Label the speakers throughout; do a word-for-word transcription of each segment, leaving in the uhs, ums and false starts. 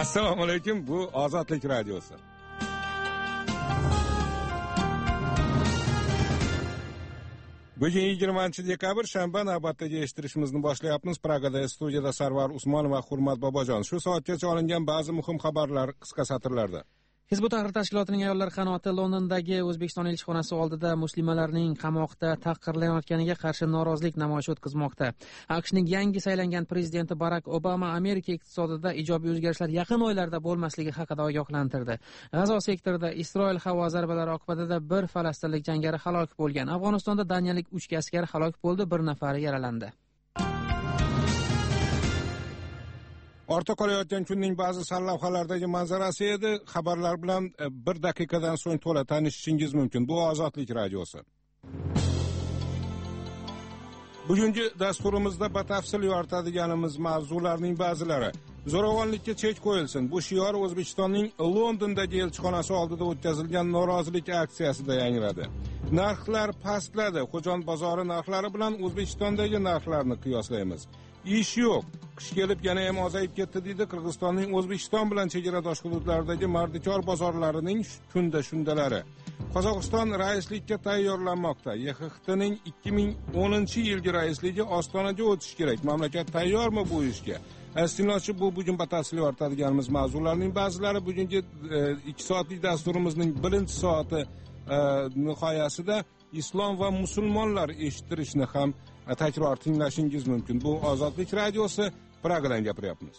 Speaker 1: Assalomu alaykum, bu Ozodlik radiosi. Bugun yigirmanchi dekabr shanba, navbatdagi eshittirishimizni boshlayapmiz. Pragada studiyada Sarvar Usmonov va Hurmat Bobojon. Shu soatgacha olingan ba'zi muhim xabarlar qisqa satrlarda.
Speaker 2: Hizb ut-Tahrir tashkilotining ayollar qanoti Londondagi O'zbekiston elchixonasi oldida muslimalarning qamoqda tahqirlanayotganiga qarshi norozilik namoyishi o'tkazmoqda. AQShning yangi saylangan prezidenti Barak Obama Amerika iqtisodida ijobiy o'zgarishlar yaqin oylarda bo'lmasligi haqida ogohlantirdi. G'azo sektorida Isroil havo zarbalari oqibatida bir falastinlik jangari halok bo'lgan. Afg'onistonda daniyalik uch askar halok bo'ldi, bir nafari yaralandi.
Speaker 1: Orta qolayotgan kunning ba'zi sarlavhalardagi manzarasi edi. Xabarlar bilan bir daqiqadan so'ng to'la tanishishingiz mumkin. Bu Ozodlik radiosi. Bugungi dasturimizda batafsil yoritadiganimiz mavzularning ba'zilari: zo'ravonlikka chek qo'yilsin. Bu shior O'zbekistonning Londondagi elchixonasi oldida o'tkazilgan norozilik aksiyasida yangradi. Narxlar pastladi. Xo'jon bozori narxlari bilan O'zbekistondagi narxlarni qiyoslaymiz. Ish yo'q. Qish kelib yana ham ozayib ketdi deydi Qirg'izistonning O'zbekiston bilan chegaradosh hududlaridagi mardikor bozorlarining kunda shundalari. Qozog'iston raislikka tayyorlanmoqda. Y X X Tning ikki ming o'ninchi yilgi raisligi Ostonaga o'tishi kerak. Mamlakat tayyormi bu ishga? Astinlochi bu bugun batafsil yoritadiganimiz mavzularning ba'zilari. Bugungi ikki soatlik dasturimizning birinchi soati e, nihoyasida islom va musulmonlar eshittirishni ham takror tinglashingiz mumkin. Bu Ozodlik radiosi, Pragadan gapiryapmiz.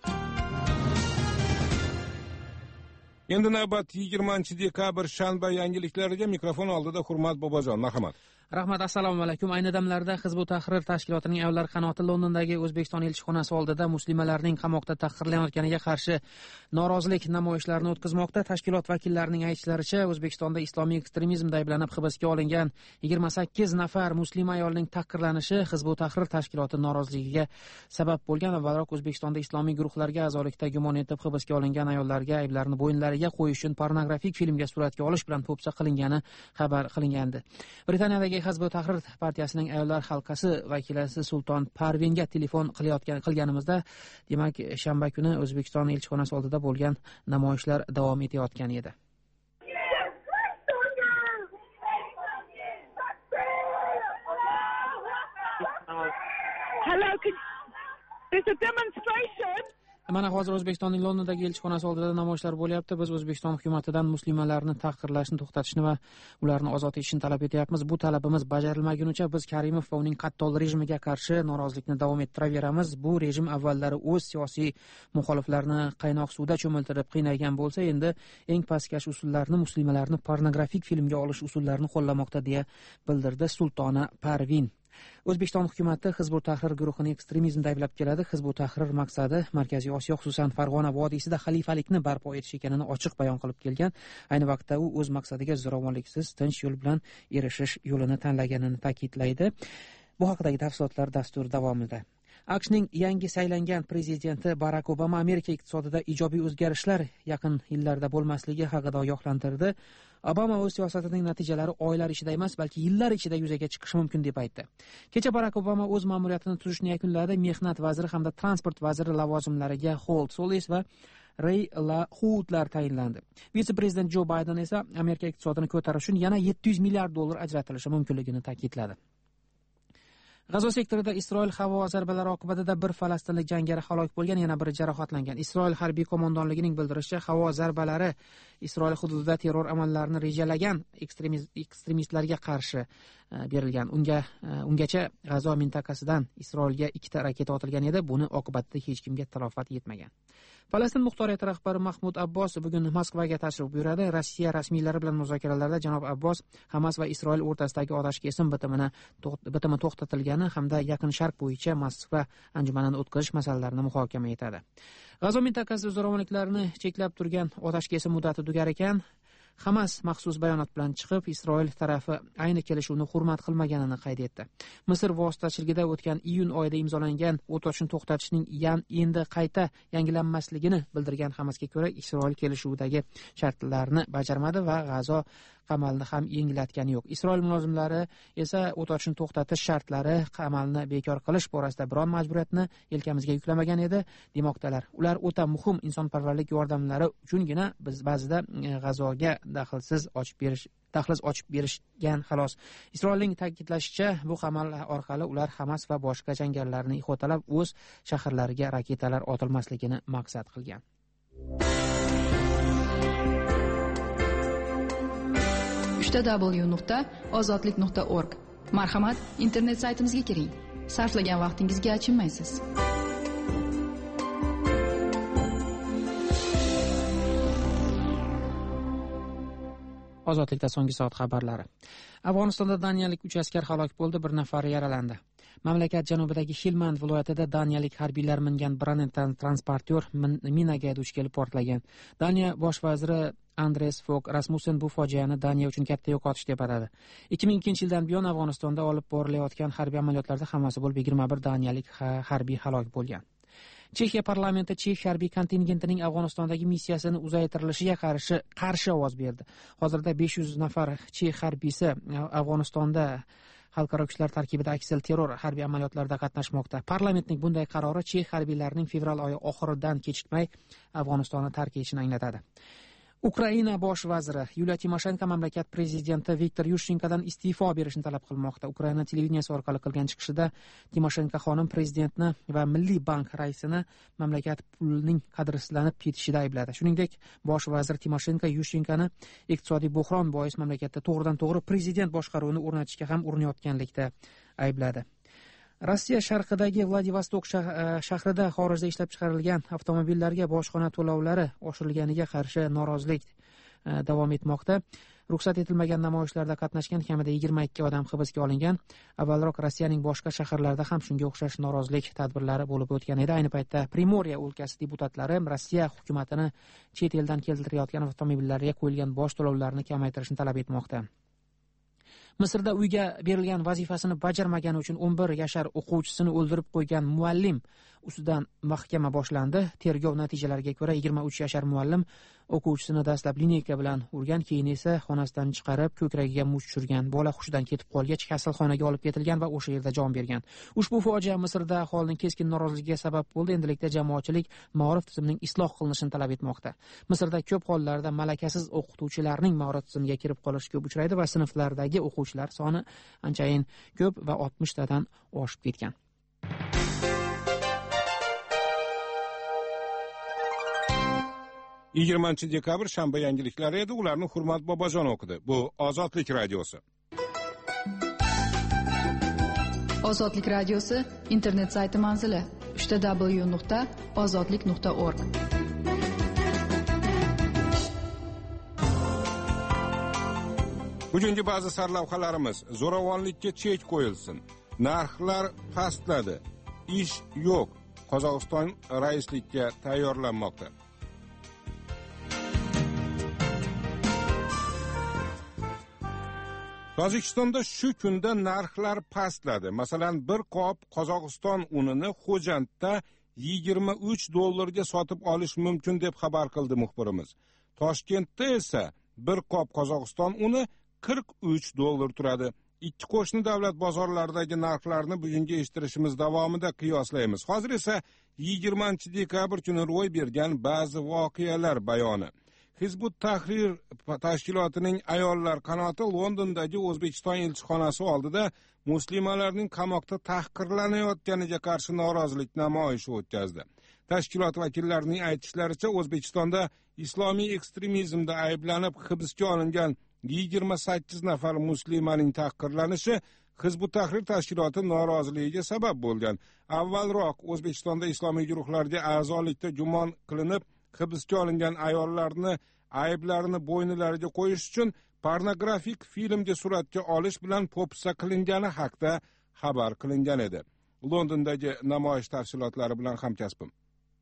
Speaker 1: Endi navbat yigirmanchi dekabr shanba yangiliklariga. Mikrofon oldida Hurmat Bobojon. Marhamat.
Speaker 2: Rahmat, assalomu alaykum. Ayni damlarda Hizb ut-Tahrir tashkilotining ayollar qanoti Londondagi O'zbekiston elchixonasi oldida muslimalarning qamoqda tahqirlanayotganiga qarshi norozilik namoyishlarini o'tkazmoqda. Tashkilot vakillarining aytishlaricha, O'zbekistonda islomiy ekstremizmda ayblanib hibsga olingan yigirma sakkiz nafar muslima ayolning tahqirlanishi Hizb ut-Tahrir tashkiloti noroziligiga sabab bo'lgan. Avvalroq O'zbekistonda islomiy guruhlarga a'zolikda gumon etib hibsga olingan ayollarga ayblarni bo'yinlariga qo'yish uchun pornografik filmga suratga olish bilan po'pisa qilingani xabar qilingandi. Britaniyadagi Hizb ut-Tahrir partiyasining ayollar halqasi vakilasi Sulton Parvinga telefon qilayotgan qilganimizda, demak, shanba kuni O'zbekiston elchixonasi oldida bo'lgan namoyishlar davom etayotgan edi.
Speaker 3: Hello, there's a demonstration.
Speaker 2: Mana hozir O'zbekistonning Londondagi elchixonasi oldida namoyishlar bo'lyapti. Biz O'zbekiston hukumatidan muslimalarni tahqirlashni to'xtatishni va ularni ozod etishni talab etyapmiz. Bu talabimiz bajarilmagunicha biz Karimov va uning qattol rejimiga qarshi norozilikni davom ettiraveramiz. Bu rejim avvallari o'z siyosiy muxoliflarini qaynoq suvda cho'miltirib qiynaygan bo'lsa, endi eng pastkash usullarni, muslimalarni pornografik filmga olish usullarini qo'llamoqda, deya bildirdi Sultona Parvin. O'zbekiston hukumati Hizb ut-Tahrir guruhini ekstremizmda ayblab keladi. Hizb ut-Tahrir maqsadi Markaziy Osiyo, xususan Farg'ona vodiysida xalifalikni barpo etish ekanini ochiq bayon qilib kelgan. Ayni vaqtda u o'z maqsadiga zo'ravonliksiz, tinch yo'l bilan erishish yo'lini tanlaganini ta'kidlaydi. Bu haqidagi tafsilotlar dastur davomida. AQShning yangi saylangan prezidenti Barak Obama Amerika iqtisodida ijobiy o'zgarishlar yaqin yillarda bo'lmasligi haqida ogohlantirdi. Obama o'z siyosatining natijalari oylar ichida emas, balki yillar ichida yuzaga chiqishi mumkin deb aytdi. Kecha Barak Obama o'z ma'muriyatini tuzishni yakunladi. Mehnat vaziri hamda transport vaziri lavozimlariga Holt Solis va Ray LaHoutlar tayinlandi. Vitse-prezident Jo Bayden esa Amerika iqtisodini ko'tarish uchun yana yetti yuz milliard dollar ajratilishi mumkinligini ta'kidladi. G'azo sektorida Isroil havo zarbalari oqibatida bir falastinlik jangari halok bo'lgan, yana biri jarohatlangan. Isroil harbiy qo'mondonligining bildirishicha, havo zarbalari Isroil hududida terror amallarini rejalagan ekstremistlarga qarshi berilgan. Unga ungacha G'azo mintaqasidan Isroilga ikkita raketa otilgan edi. Buni oqibatida hech kimga talofat yetmagan. Falastin muxtoriyati rahbari Mahmud Abbos bugun Moskvaga tashrif buyuradi. Rossiya rasmiylari bilan muzokaralarda janob Abbos Hamas va Isroil o'rtasidagi otash kesim bitimini bitimi to'xtatilgani hamda Yaqin Sharq bo'yicha Moskva anjumanini o'tkazish masalalarini muhokama etadi. G'azo mintaqasida zo'ravonliklarni cheklab turgan otash kesim muddati tugar ekan. Hamas maxsus bayonot bilan chiqib, Isroil tarafi ayni kelishuvni hurmat qilmaganini qayd etdi. Misr vositachiligida o'tgan iyun oyida imzolangan o't ochishni to'xtatishning endi qayta yangilanmasligini bildirgan Hamasga ko'ra, Isroil kelishuvidagi shartlarni bajarmadi va G'azo qamalni ham yengillatgani yo'q. Isroil mulozimlari esa o't ochishni to'xtatish shartlari, qamalni bekor qilish borasida biron majburiyatni yelkamizga yuklamagan edi demoqdalar. Ular o'ta muhim insonparvarlik yordamlari uchungina biz ba'zida G'azoga daxlsiz ochib berish daxliz ochib berishgan xolos. Isroilning ta'kidlashicha, bu qamal orqali ular Hamas va boshqa jangarilarni ixotalab o'z shaharlariga raketalar otilmasligini maqsad qilgan.
Speaker 4: uchta w nuqta ozodlik nuqta org. Marhamat, internet saytimizga kiring. Sarflagan vaqtingizga achinmaysiz.
Speaker 2: Ozodlikda so'nggi soat xabarlari. Afg'onistonda daniyalik uch askar halok bo'ldi, bir nafari yaralandi. Mamlakat janubidagi Helmand viloyatida daniyalik harbiylar mingan Brandt transportyor minaga duch kelib portlagan. Daniya bosh vaziri Andres Fogh Rasmussen bu fojiani Daniya uchun katta yo'qotish deb atadi. ikki ming ikkinchi yildan buyon Afg'onistonda olib borilayotgan harbiy amaliyotlarda hammasi bo'lib yigirma bir daniyalik harbiy halok bo'lgan. Chexiya parlamenti Chexia harbiy kontingentining Afg'onistondagi missiyasini uzaytirilishiga qarshi qarshi ovoz berdi. Hozirda besh yuz nafar Chex harbiysi Afg'onistonda xalqaro kuchlar tarkibida aksil terror harbiy amaliyotlarida qatnashmoqda. Parlamentning bunday qarori Chex harbiylarining fevral oyi oxiridan kechikmay Afg'onistonni tark etishini anglatadi. Ukraina bosh vaziri Yuliya Timoshenko mamlakat prezidenti Viktor Yushchenkodan iste'fo berishni talab qilmoqda. Ukraina televideniyasi orqali qilgan chiqishida Timoshenko xonim prezidentni va Milliy bank raisini mamlakat pulining qadrsizlanib ketishida aybladi. Shuningdek, bosh vazir Timoshenko Yushchenkoni iqtisodiy bo'hron bois mamlakatda to'g'ridan-to'g'ri prezident boshqaruvini o'rnatishga ham urinayotganlikda aybladi. Rossiya sharqidagi Vladivostok shahrida xorijda ishlab chiqarilgan avtomobillarga bojxona to'lovlari oshirilganiga qarshi norozilik davom etmoqda. Ruxsat etilmagan namoyishlarda qatnashgan kamida yigirma ikki odam hibsga olingan. Avvalroq Rossiyaning boshqa shaharlarida ham shunga o'xshash norozilik tadbirlari bo'lib o'tgan edi. Ayni paytda Primorye o'lkasi deputatlari Rossiya hukumatini chet eldan keltirilayotgan avtomobillarga qo'yilgan boj to'lovlarini kamaytirishni talab etmoqda. Misrda uyga berilgan vazifasini bajarmagani uchun o'n bir yashar o'quvchisini o'ldirib qo'ygan muallim ustidan mahkama boshlandi. Tergov natijalariga ko'ra yigirma uch yashar muallim o'quvchisini dastlab lineyka bilan urgan, keyin esa xonasidan chiqarib ko'kragiga muz tushirgan. Bola hushidan ketib qolgach, kasalxonaga olib ketilgan va o'sha yerda jon bergan. Ushbu fojia Misrda aholining keskin noroziligiga sabab bo'ldi. Endilikda jamoatchilik ma'rif tizimining isloh qilinishini talab etmoqda. Misrda ko'p hollarda malakasiz o'qituvchilarning ma'rif tizimiga kirib qolishi ko'p uchraydi va sinflardagi o'quvchilar soni anchayin ko'p va oltmishtadan oshib ketgan.
Speaker 1: yigirmanchi dekabr shanba yangiliklari edi. Ularni Hurmat Bobojon o'qidi. Bu Ozodlik radiosi.
Speaker 4: Ozodlik radiosi internet sayti manzili uchta w nuqta ozodlik nuqta org.
Speaker 1: Bugungi ba'zi sarlavhalarimiz: zo'ravonlikka chek qo'yilsin, narxlar pastladi, ish yo'q, Qozog'iston raislikka tayyorlanmoqda. Tojikistonda shu kunda narxlar pastladi. Masalan, bir qop Qozog'iston unini Xo'jandda yigirma uch dollarga sotib olish mumkin deb xabar qildi muxbirimiz. Toshkentda esa bir qop Qozog'iston uni qirq uch dollar turadi. Ikki qo'shni davlat bozorlaridagi narxlarni bugungi eshittirishimiz davomida qiyoslaymiz. Hozir esa yigirmanchi dekabr kuni ro'y bergan ba'zi voqealar bayoni. Hizbut Tahrir tashkilotining ayollar qanoti Londondagi O'zbekiston elchixonasi oldida muslimalarning qamoqda tahqirlanayotganiga qarshi norozilik namoyishi o'tkazdi. Tashkilot vakillarining aytishlaricha, O'zbekistonda islomiy ekstremizmda ayblanib hibsga olingan yigirma sakkiz nafar muslimaning tahqirlanishi Hizbut Tahrir tashkiloti noroziligiga sabab bo'lgan. Avvalroq O'zbekistonda islomiy guruhlarga a'zolikda gumon qilinib hibsga olingan ayollarni ayblarini bo'ynilariga qo'yish uchun pornografik filmga suratga olish bilan po'pisa qilingani haqida xabar qilingan edi. Londondagi namoyish tafsilotlari bilan hamkasbim.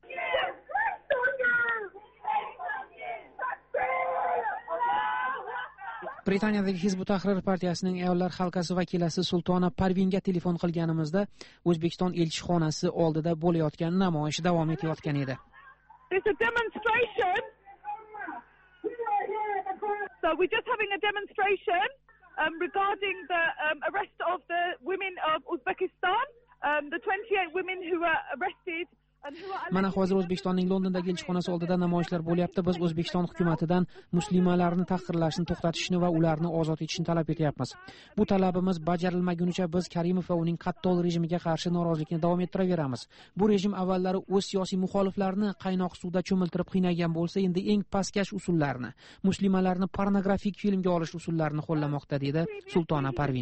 Speaker 2: Britaniyadagi Hizbut Tahrir partiyasining ayollar halqasi vakilasi Sultona Parvinga telefon qilganimizda O'zbekiston elchixonasi oldida bo'layotgan namoyish davom etayotgan edi.
Speaker 3: There's a demonstration. So we're just having a demonstration um, regarding the um, arrest of the women of Uzbekistan, um, the twenty-eight women who were arrested.
Speaker 2: Mana hozir O'zbekistonning Londondagi elchixonasi oldida namoyishlar bo'lyapti. Biz O'zbekiston hukumatidan muslimalarni tahqirlashni to'xtatishni va ularni ozod etishni talab etyapmiz. Bu talabimiz bajarilmagunicha biz Karimov va uning qattol rejimiga qarshi norozilikni davom ettiraveramiz. Bu rejim avvallari o'z siyosiy muxoliflarini qaynoq suvda cho'miltirib qiynagan bo'lsa, endi eng pastkash usullarni, muslimalarni pornografik filmga olish usullarini qo'llamoqda, dedi Sultona Parvin.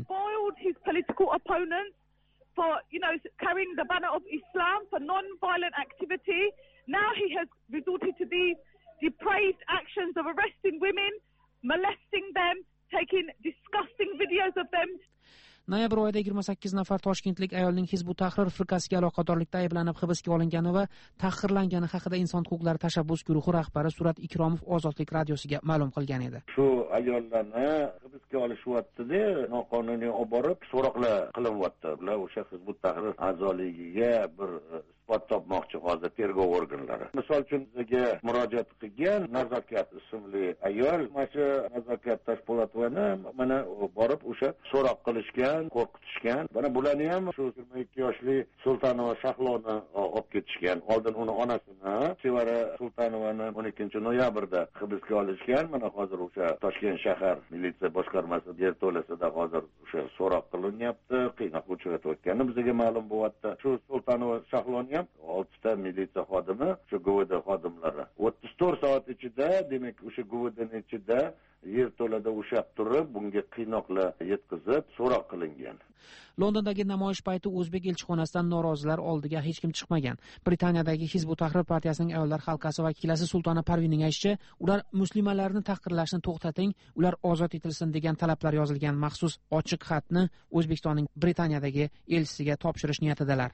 Speaker 3: For, you know, carrying the banner of Islam, for non-violent activity. Now he has resorted to these depraved actions of arresting women, molesting them, taking disgusting videos of them.
Speaker 2: Noyabr oyida yigirma sakkiz nafar toshkentlik ayolning Hizb ut-Tahrir firqasiga aloqadorlikda ayblanib hibsga olingani va tahqirlangani haqida Inson huquqlari tashabbus guruhi rahbari Surat Ikromov Ozodlik radiosiga ma'lum qilgan edi.
Speaker 5: Shu ayollarni hibsga olishyapti-da, noqonuniy olib borib so'roqlar qilinyapti. Ular o'sha Hizb ut-Tahrir a'zoligiga bir isbot topmoqchi hozir tergov organlari. Misol uchun bizga murojaat qilgan Nazokat ismli ayol, mana shu Nazokat Toshpo'latovani mana borib o'sha so'roq qilishgan, qo'rqitishgan. Mana bularni ham shu yigirma ikki yoshli Sultanova Shahloni olib ketishgan. Oldin uni onasini, Sevara Sultanovani o'n ikkinchi noyabrda hibsga olishgan. Mana hozir o'sha Toshkent shahar militsiya boshqarmasi yerto'lasida hozir o'sha so'roq qilinyapti, qiynoq uchratayotgani bizga ma'lum bo'lyapti. Shu Sultanova Shahloni ham oltita militsiya xodimi, shu G V D xodimlari o'ttiz to'rt soat ichida, demak o'sha G V D'ning ichida yerto'lada ushab turib, bunga qiynoqlar yetkazib, so'roq qilingan.
Speaker 2: Londondagi namoyish payti o'zbek elchixonasidan norozilar oldiga hech kim chiqmagan. Britaniyadagi Hizb ut-Tahrir partiyasining ayollar halqasi vakilasi Sultona Parvinning aytishicha, ular muslimalarni tahqirlashni to'xtating, ular ozod etilsin degan talablar yozilgan maxsus ochiq xatni O'zbekistonning Britaniyadagi elchisiga topshirish niyatidalar.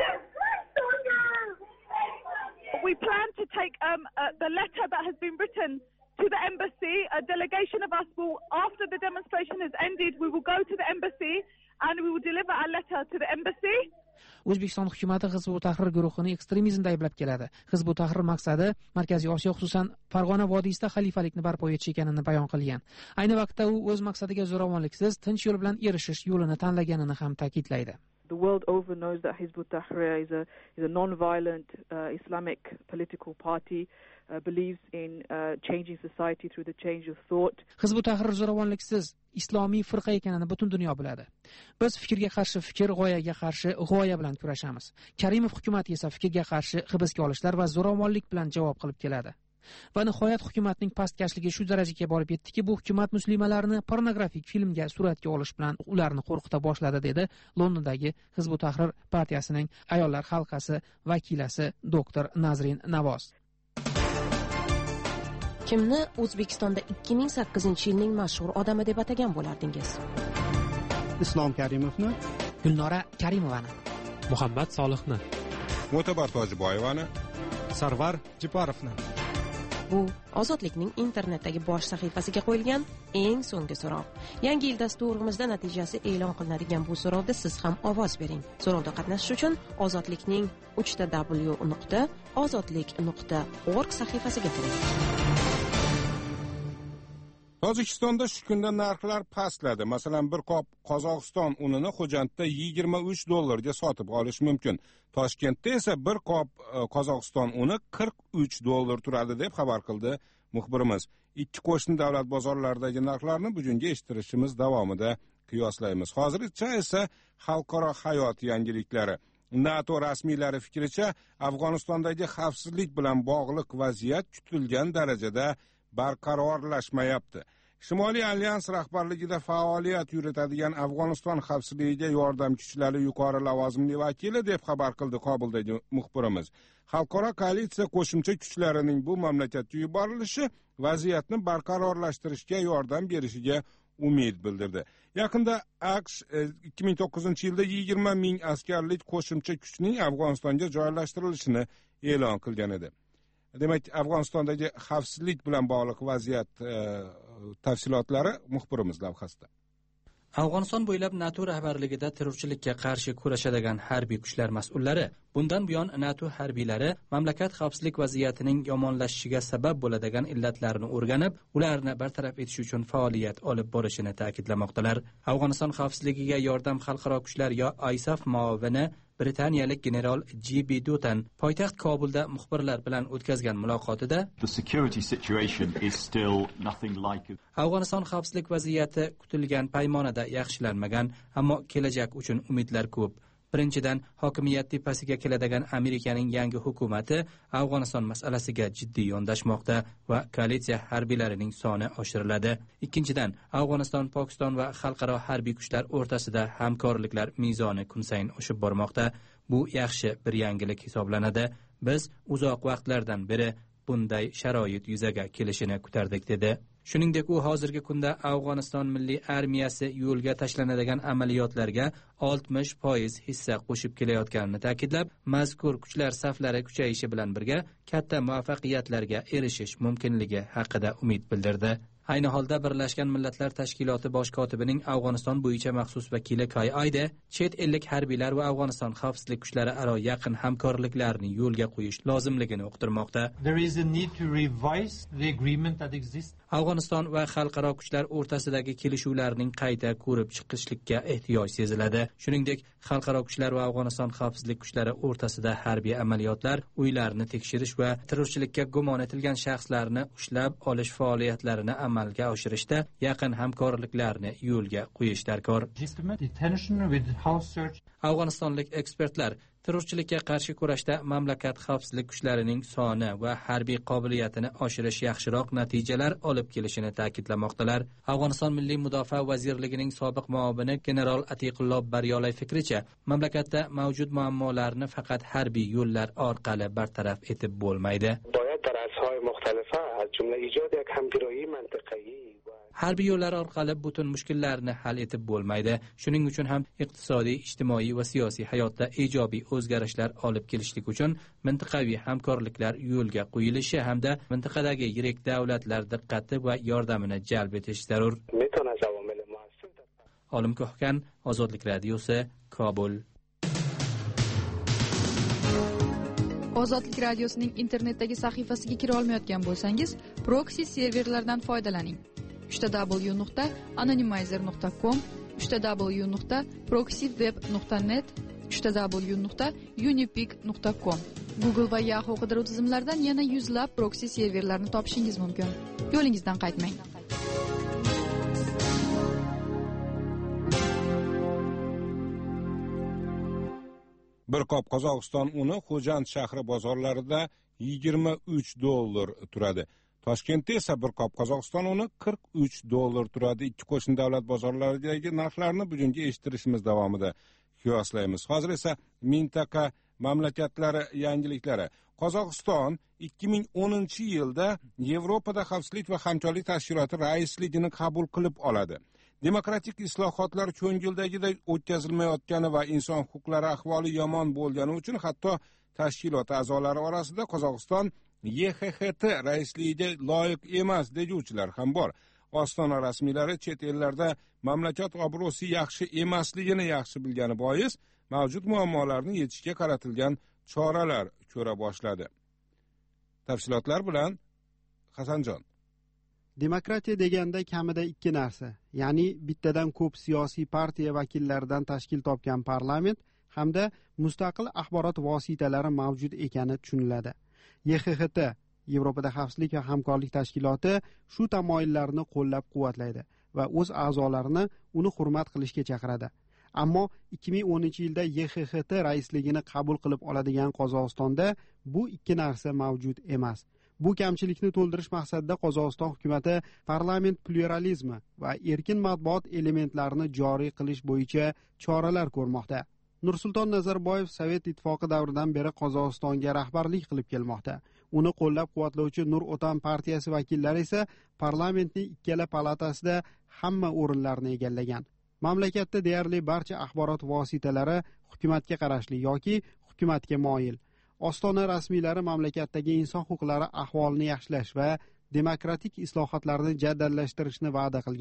Speaker 3: We plan to take um, uh, the letter that has been written to the embassy. A delegation of us will, after the demonstration has ended, we will go to the embassy and we will deliver our letter to the embassy.
Speaker 2: O'zbekiston hukumati Hizb ut-Tahrir guruhini ekstremizmda ayblab keladi. Hizb ut-Tahrir maqsadi Markaziy Osiyo, xususan Farg'ona vodiysida xalifalikni barpo etish ekanini bayon qilgan. Ayni vaqtda u o'z maqsadiga zo'ravonliksiz, tinch yo'l bilan erishish yo'lini tanlaganini ham ta'kidlaydi.
Speaker 6: The world over knows that Hizb ut-Tahrir is a is a non-violent uh, Islamic political party, uh, believes in uh, changing society through the change of thought.
Speaker 2: Hizb ut-Tahrir zo'ravonliksiz islomiy firqa ekanini butun dunyo biladi. Biz fikrga qarshi fikr, g'oyaga qarshi g'oya bilan kurashamiz. Karimov hukumati esa fikrga qarshi hibsga olishlar va zo'ravonlik bilan javob qilib keladi. Va nihoyat hukumatning pastkashligi shu darajaga borib yetdiki, bu hukumat muslimalarni pornografik filmga suratga olish bilan ularni qo'rqita boshladi, dedi Londondagi Hizb ut-Tahrir partiyasining ayollar halqasi vakilasi doktor Nazrin Navoz.
Speaker 7: Kimni O'zbekistonda ikki ming sakkizinchi yilning mashhur odami deb atagan bo'lardingiz?
Speaker 8: Islom Karimovni,
Speaker 2: Gulnora Karimovani,
Speaker 9: Muhammad Solihni,
Speaker 1: Mo'tabar Tojiboyevani,
Speaker 8: Sarvar Jiparovni.
Speaker 7: Bu Ozodlikning internetdagi bosh sahifasiga qo'yilgan eng so'nggi so'rov. Yangi yil dasturimizda natijasi e'lon qilinadigan bu so'rovda siz ham ovoz bering. So'rovda qatnashish uchun Ozodlikning uch ta w nuqta ozodlik nuqta org sahifasiga kiring.
Speaker 1: Tojikistonda shu kunda narxlar pastladi. Masalan, bir qop Qozog'iston unini Xo'jandda yigirma uch dollarga sotib olish mumkin. Toshkentda esa bir qop Qozog'iston uni qirq uch dollar turadi, deb xabar qildi muxbirimiz. Ikki qo'shni davlat bozorlaridagi narxlarni bugungi eshittirishimiz davomida qiyoslaymiz. Hozircha esa xalqaro hayot yangiliklari. NATO rasmiylari fikricha, Afg'onistondagi xavfsizlik bilan bog'liq vaziyat kutilgan darajada barqarorlashmayapti. Shimoliy alyans rahbarligida faoliyat yuritadigan Afg'oniston xavfsizligiga yordam kuchlari yuqori lavozimli vakili, deb xabar qildi Kobuldagi muxbirimiz. Xalqaro koalitsiya qo'shimcha kuchlarining bu mamlakatga yuborilishi vaziyatni barqarorlashtirishga yordam berishiga umid bildirdi. Yaqinda AQSh ikki ming to'qqizinchi yilda yigirma ming askarlik qo'shimcha kuchning Afg'onistonga joylashtirilishini e'lon qilgan edi. Demak, Afg'onistondagi xavfsizlik bilan bog'liq vaziyat e, tafsilotlari muxbirimiz lavhasida.
Speaker 10: Afg'oniston bo'ylab NATO rahbarligida terrorchilikka qarshi kurashadigan harbiy kuchlar mas'ullari bundan buyon NATO harbiylari mamlakat xavfsizlik vaziyatining yomonlashishiga sabab bo'ladigan illatlarni o'rganib, ularni bartaraf etish uchun faoliyat olib borishini ta'kidlamoqdalar. Afg'oniston xavfsizligiga yordam xalqaro kuchlar yo I S A F muovini Britaniyalik general G B Dutton poytaxt Kobulda muxbirlar bilan o'tkazgan muloqotida Afg'oniston xavfsizlik vaziyati kutilgan paymonada yaxshilanmagan, ammo kelajak uchun umidlar ko'p. Birinchidan, hokimiyat tepasiga keladigan Amerikaning yangi hukumati Afg'oniston masalasiga jiddiy yondashmoqda va koalitsiya harbiylarining soni oshiriladi. Ikkinchidan, Afg'oniston, Pokiston va xalqaro harbiy kuchlar o'rtasida hamkorliklar mezoni kun sayin oshib bormoqda. Bu yaxshi bir yangilik hisoblanadi. Biz uzoq vaqtlardan beri bunday sharoit yuzaga kelishini kutardik, dedi. Shuningdek, u hozirgi kunda Afg'oniston milliy armiyasi yo'lga tashlanadigan amaliyotlarga oltmish foiz hissa qo'shib kelayotganini ta'kidlab, mazkur kuchlar saflari kuchayishi bilan birga katta muvaffaqiyatlarga erishish mumkinligi haqida umid bildirdi. Ayni holda Birlashgan Millatlar Tashkiloti bosh kotibining Afg'oniston bo'yicha maxsus vakili Kay Ayde chet ellik harbiylar va Afg'oniston xavfsizlik kuchlari aro yaqin hamkorliklarni yo'lga qo'yish lozimligini uqtirmoqda. Afg'oniston va xalqaro kuchlar o'rtasidagi kelishuvlarning qayta ko'rib chiqishlikka ehtiyoj seziladi. Shuningdek, xalqaro kuchlar va Afg'oniston xavfsizlik kuchlari o'rtasida harbiy amaliyotlar, uylarni tekshirish va terrorchilikka gumon etilgan shaxslarni ushlab olish faoliyatlarini amalga oshirishda yaqin hamkorliklarni yo'lga qo'yish darkor. Afg'onistonlik ekspertlar terrorchilikka qarshi kurashda mamlakat xavfsizlik kuchlarining soni va harbiy qobiliyatini oshirish yaxshiroq natijalar olib kelishini ta'kidlamoqdalar. Afg'oniston Milliy Mudofaa vazirligining sobiq muavini general Atiqulloh Baryolay fikricha, mamlakatda mavjud muammolarni faqat harbiy yo'llar orqali bartaraf etib bo'lmaydi. Harbiy yo'llar orqali butun mushkullarni hal etib bo'lmaydi. Shuning uchun ham iqtisodiy, ijtimoiy va siyosiy hayotda ijobiy o'zgarishlar olib kelishlik uchun mintaqaviy hamkorliklar yo'lga qo'yilishi hamda mintaqadagi yirik davlatlar diqqati va yordamini jalb etish zarur. Olim Ko'hkan, Ozodlik radiosi, Kobul.
Speaker 4: Ozodlik radiosining internetdagi sahifasiga kira olmayotgan bo'lsangiz, proxy serverlardan foydalaning. uch ta w nuqta anonymizer nuqta com, uch ta w nuqta proxyweb nuqta net, uch ta w nuqta unipic nuqta com. Google va Yahoo qidiruv tizimlaridan yana yuzlab proxy serverlarni topishingiz mumkin. Yo'lingizdan qaytmang.
Speaker 1: Bir qop Qozog'iston uni Xo'jand shahri bozorlarida yigirma uch dollar turadi. Toshkentda esa bir qop Qozog'iston uni qirq uch dollar turadi. Ikki qo'shni davlat bozorlaridagi narxlarni bugungi eshittirishimiz davomida qiyoslaymiz. Hozir esa mintaqa mamlakatlari yangiliklari. Qozog'iston ikki ming o'ninchi yilda Yevropada xavfsizlik va hamkorlik tashkiloti raisligini qabul qilib oladi. Demokratik islohotlar ko'ngildagidek o'tkazilmayotgani va inson huquqlari ahvoli yomon bo'lgani uchun hatto tashkilot a'zolari orasida Qozog'iston Y X X T raisligiga loyiq emas deguvchilar ham bor. Ostona rasmiylari chet ellarda mamlakat obro'si yaxshi emasligini yaxshi bilgani bois mavjud muammolarni yechishga qaratilgan choralar ko'ra boshladi. Tafsilotlar bilan Hasanjon.
Speaker 8: Demokratiya deganda kamida ikki narsa, ya'ni bittadan ko'p siyosiy partiya vakillaridan tashkil topgan parlament hamda mustaqil axborot vositalari mavjud ekani tushuniladi. Y X X T, Yevropada xavfsizlik va hamkorlik tashkiloti shu tamoyillarni qo'llab-quvvatlaydi va o'z a'zolarini uni hurmat qilishga chaqiradi. Ammo ikki ming o'ninchi yilda Y X X T raisligini qabul qilib oladigan Qozog'istonda bu ikki narsa mavjud emas. Bu kamchilikni to'ldirish maqsadida Qozog'iston hukumatı parlament pluralizmi va erkin matbuot elementlarini joriy qilish bo'yicha choralar ko'rmoqda. Nursulton Nazarboyev Sovet ittifoqi davridan beri Qozog'istonga rahbarlik qilib kelmoqda. Uni qo'llab-quvvatlovchi Nur Otan partiyasi vakillari esa parlamentning ikkala palatasida hamma o'rinlarni egallagan. Mamlakatda deyarli barcha axborot vositalari hukumatga qarashli yoki hukumatga moyil. Ostona rasmiylari mamlakatdagi inson huquqlari ahvolini yaxshilash va demokratik islohotlarni jadallashtirishni va'da qilgan.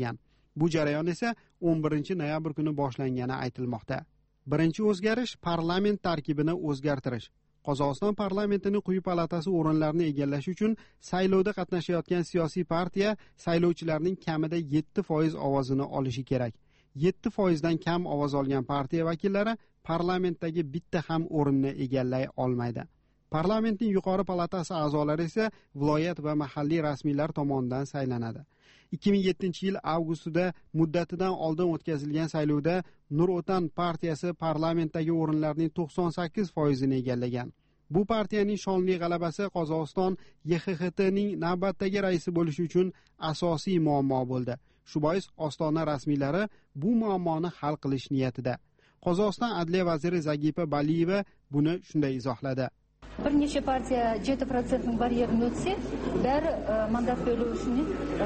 Speaker 8: Bu jarayon esa o'n birinchi noyabr kuni boshlangani aytilmoqda. Birinchi o'zgarish parlament tarkibini o'zgartirish. Qozog'iston parlamentining quyi palatasi o'rinlarini egallash uchun saylovda qatnashayotgan siyosiy partiya saylovchilarning kamida yetti foiz ovozini olishi kerak. yetti foizdan kam ovoz olgan partiya vakillari parlamentdagi bitta ham o'rinni egallay olmaydi. Parlamentning yuqori palatasi a'zolari esa viloyat va mahalliy rasmiylar tomonidan saylanadi. ikki ming yettinchi yil avgustida muddatidan oldin o'tkazilgan saylovda Nur O'tan partiyasi parlamentdagi o'rinlarning to'qson sakkiz foizini egallagan. Bu partiyaning shonli g'alabasi Qozog'iston Y X X T'ning navbatdagi raisi bo'lishi uchun asosiy muammo bo'ldi. Shu bois Ostona rasmiylari bu muammoni hal qilish niyatida. Qozog'iston adliya vaziri Zagipa Baliyeva buni shunday izohladi.
Speaker 11: Bir necha partiya yetti foizning baryerini o'tsa, bir mandat beruvchini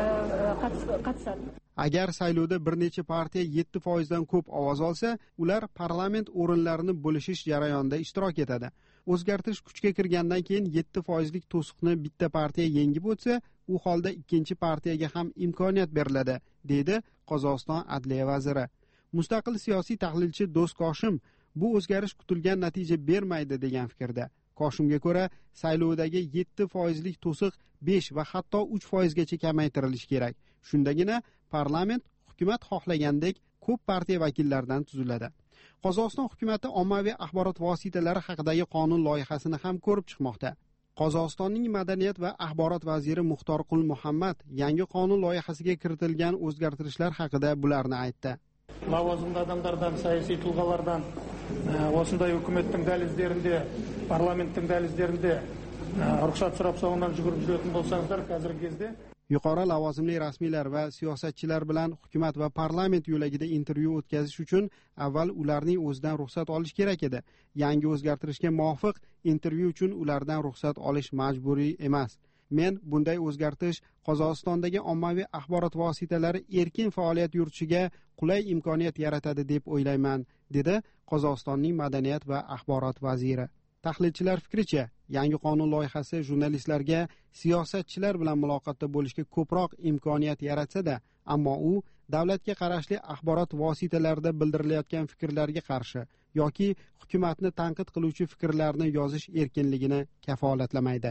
Speaker 11: qatnashadi.
Speaker 8: Agar saylovda bir necha partiya yetti foizdan ko'p ovoz olsa, ular parlament o'rinlarini bo'lishish jarayonida ishtirok etadi. O'zgartirish kuchga kirgandan keyin yetti foizlik to'siqni bitta partiya yengib o'tsa, u holda ikkinchi partiyaga ham imkoniyat beriladi, dedi Qozog'iston adliya vaziri. Mustaqil siyosiy tahlilchi Do'st Koshim bu o'zgarish kutilgan natija bermaydi degan fikrda. Koshimga ko'ra, saylovdagi yetti foizlik to'siq besh va hatto uch foizgacha kamaytirilishi kerak. Shundagina parlament hukumat xohlagandek ko'p partiya vakillaridan tuziladi. Qozog'iston hukumati ommaviy axborot vositalari haqidagi qonun loyihasini ham ko'rib chiqmoqda. Qozog'istonning madaniyat va axborot vaziri Muxtorqul Muhammad yangi qonun loyihasiga kiritilgan o'zgartirishlar haqida bularni aytdi.
Speaker 12: Lavozimli odamlardan, siyosiy tuyg'alardan осындай hukumatning dalizlarida, parlamentning dalizlarida ruxsat so'rab so'g'indan yugurib жүретін bo'lsangizlar, hozirgi kezdе
Speaker 8: yuqori lavozimli rasmiylar va siyosatchilar bilan hukumat va parlament yo'lagida intervyu o'tkazish uchun avval ularning o'zidan ruxsat olish kerak edi. Yangi o'zgartirishga muvofiq intervyu uchun ulardan ruxsat olish majburiy emas. Men bunday o'zgartirish Qozog'istondagi ommaviy axborot vositalari erkin faoliyat yuritishiga qulay imkoniyat yaratadi deb o'ylayman, dedi Qozog'istonning madaniyat va axborot vaziri. Tahlilchilar fikricha, yangi qonun loyihasi jurnalistlarga siyosatchilar bilan muloqotda bo'lishga ko'proq imkoniyat yaratsa-da, ammo u davlatga qarashli axborot vositalarida bildirilayotgan fikrlarga qarshi yoki hukumatni tanqid qiluvchi fikrlarni yozish erkinligini kafolatlamaydi.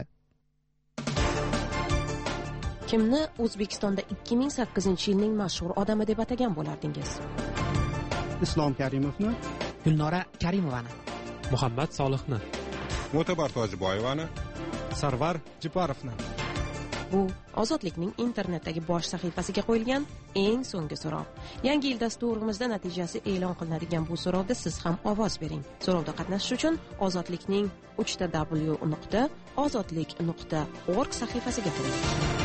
Speaker 7: Kimni O'zbekistonda ikki ming sakkizinchi yilning mashhur odami deb atagan bo'lardingiz?
Speaker 8: Islom Karimovni,
Speaker 2: Gulnora Karimovani,
Speaker 9: Muhammad Solihni,
Speaker 1: Mo'tabar Tojiboyevani,
Speaker 9: Sarvar Jiparovni.
Speaker 7: Bu Ozodlikning internetdagi bosh sahifasiga qo'yilgan eng so'nggi so'rov. Yangi yil dasturimizda natijasi e'lon qilinadigan bu so'rovda siz ham ovoz bering. So'rovda qatnashish uchun Ozodlikning uch ta w nuqta ozodlik nuqta org sahifasiga kiring.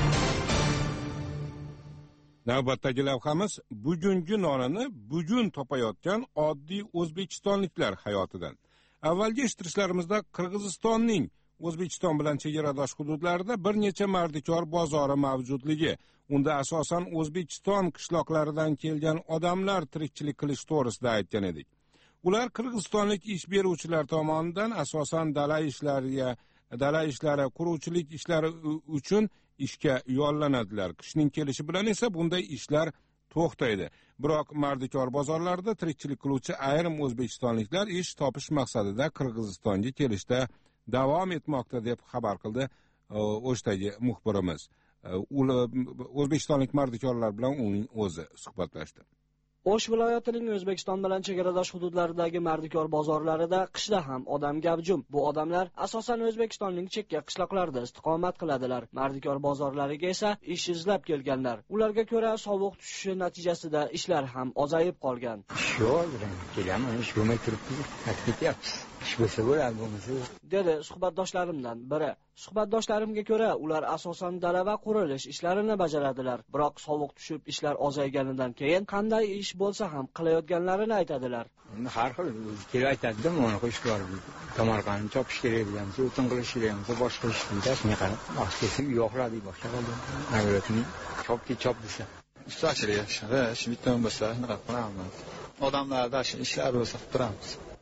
Speaker 1: Navbatdagi lavhamiz bugungi nonini bugun topayotgan oddiy o'zbekistonliklar hayotidan. Avvalgi eshittirishlarimizda Qirg'izistonning O'zbekiston bilan chegaradosh hududlarida bir necha mardikor bozori mavjudligi, unda asosan O'zbekiston qishloqlaridan kelgan odamlar tirikchilik qilish to'g'risida aytgan edik. Ular qirg'izistonlik ish beruvchilar tomonidan asosan dala ishlariga, dala ishlari, quruvchilik ishlari uchun ishga yollanadilar. Qishning kelishi bilan esa bunday ishlar to'xtaydi. Biroq mardikor bozorlarda tirikchilik qiluvchi ayrim o'zbekistonliklar ish topish maqsadida Qirg'izistonga kelishda davom etmoqda deb xabar qildi o'shdagi muxbirimiz. O'zbekistonlik mardikorlar bilan uning o'zi suhbatlashdi.
Speaker 13: O'sh viloyatining O'zbekiston bilan chegaradosh hududlaridagi mardikor bozorlarida qishda ham odam gavjum. Bu odamlar asosan O'zbekistonning chekka qishloqlarida istiqomat qiladilar. Mardikor bozorlariga esa ish izlab kelganlar. Ularga ko'ra sovuq tushishi natijasida ishlar ham ozayib qolgan. dedi suhbatdoshlarimdan biri. Suhbatdoshlarimga ko'ra, ular asosan dala va qurilish ishlarini bajaradilar. Biroq sovuq tushib ishlar ozayganidan keyin qanday ish bo'lsa ham qilayotganlarini aytadilar.
Speaker 14: Har xil kelib aytadi, mana ish bor. Tomorqani chopish kerak bo'lsa, o'tin qilish kerak bo'lsa, boshqa ishni tashlay qarab, vaqtga yo'qladi boshqa qildi. Avratni chopki chop desa.
Speaker 15: Ustachilik, shuni bittan bo'lsa, nima qilamiz? Odamlarda ishlar bo'lsa turamiz.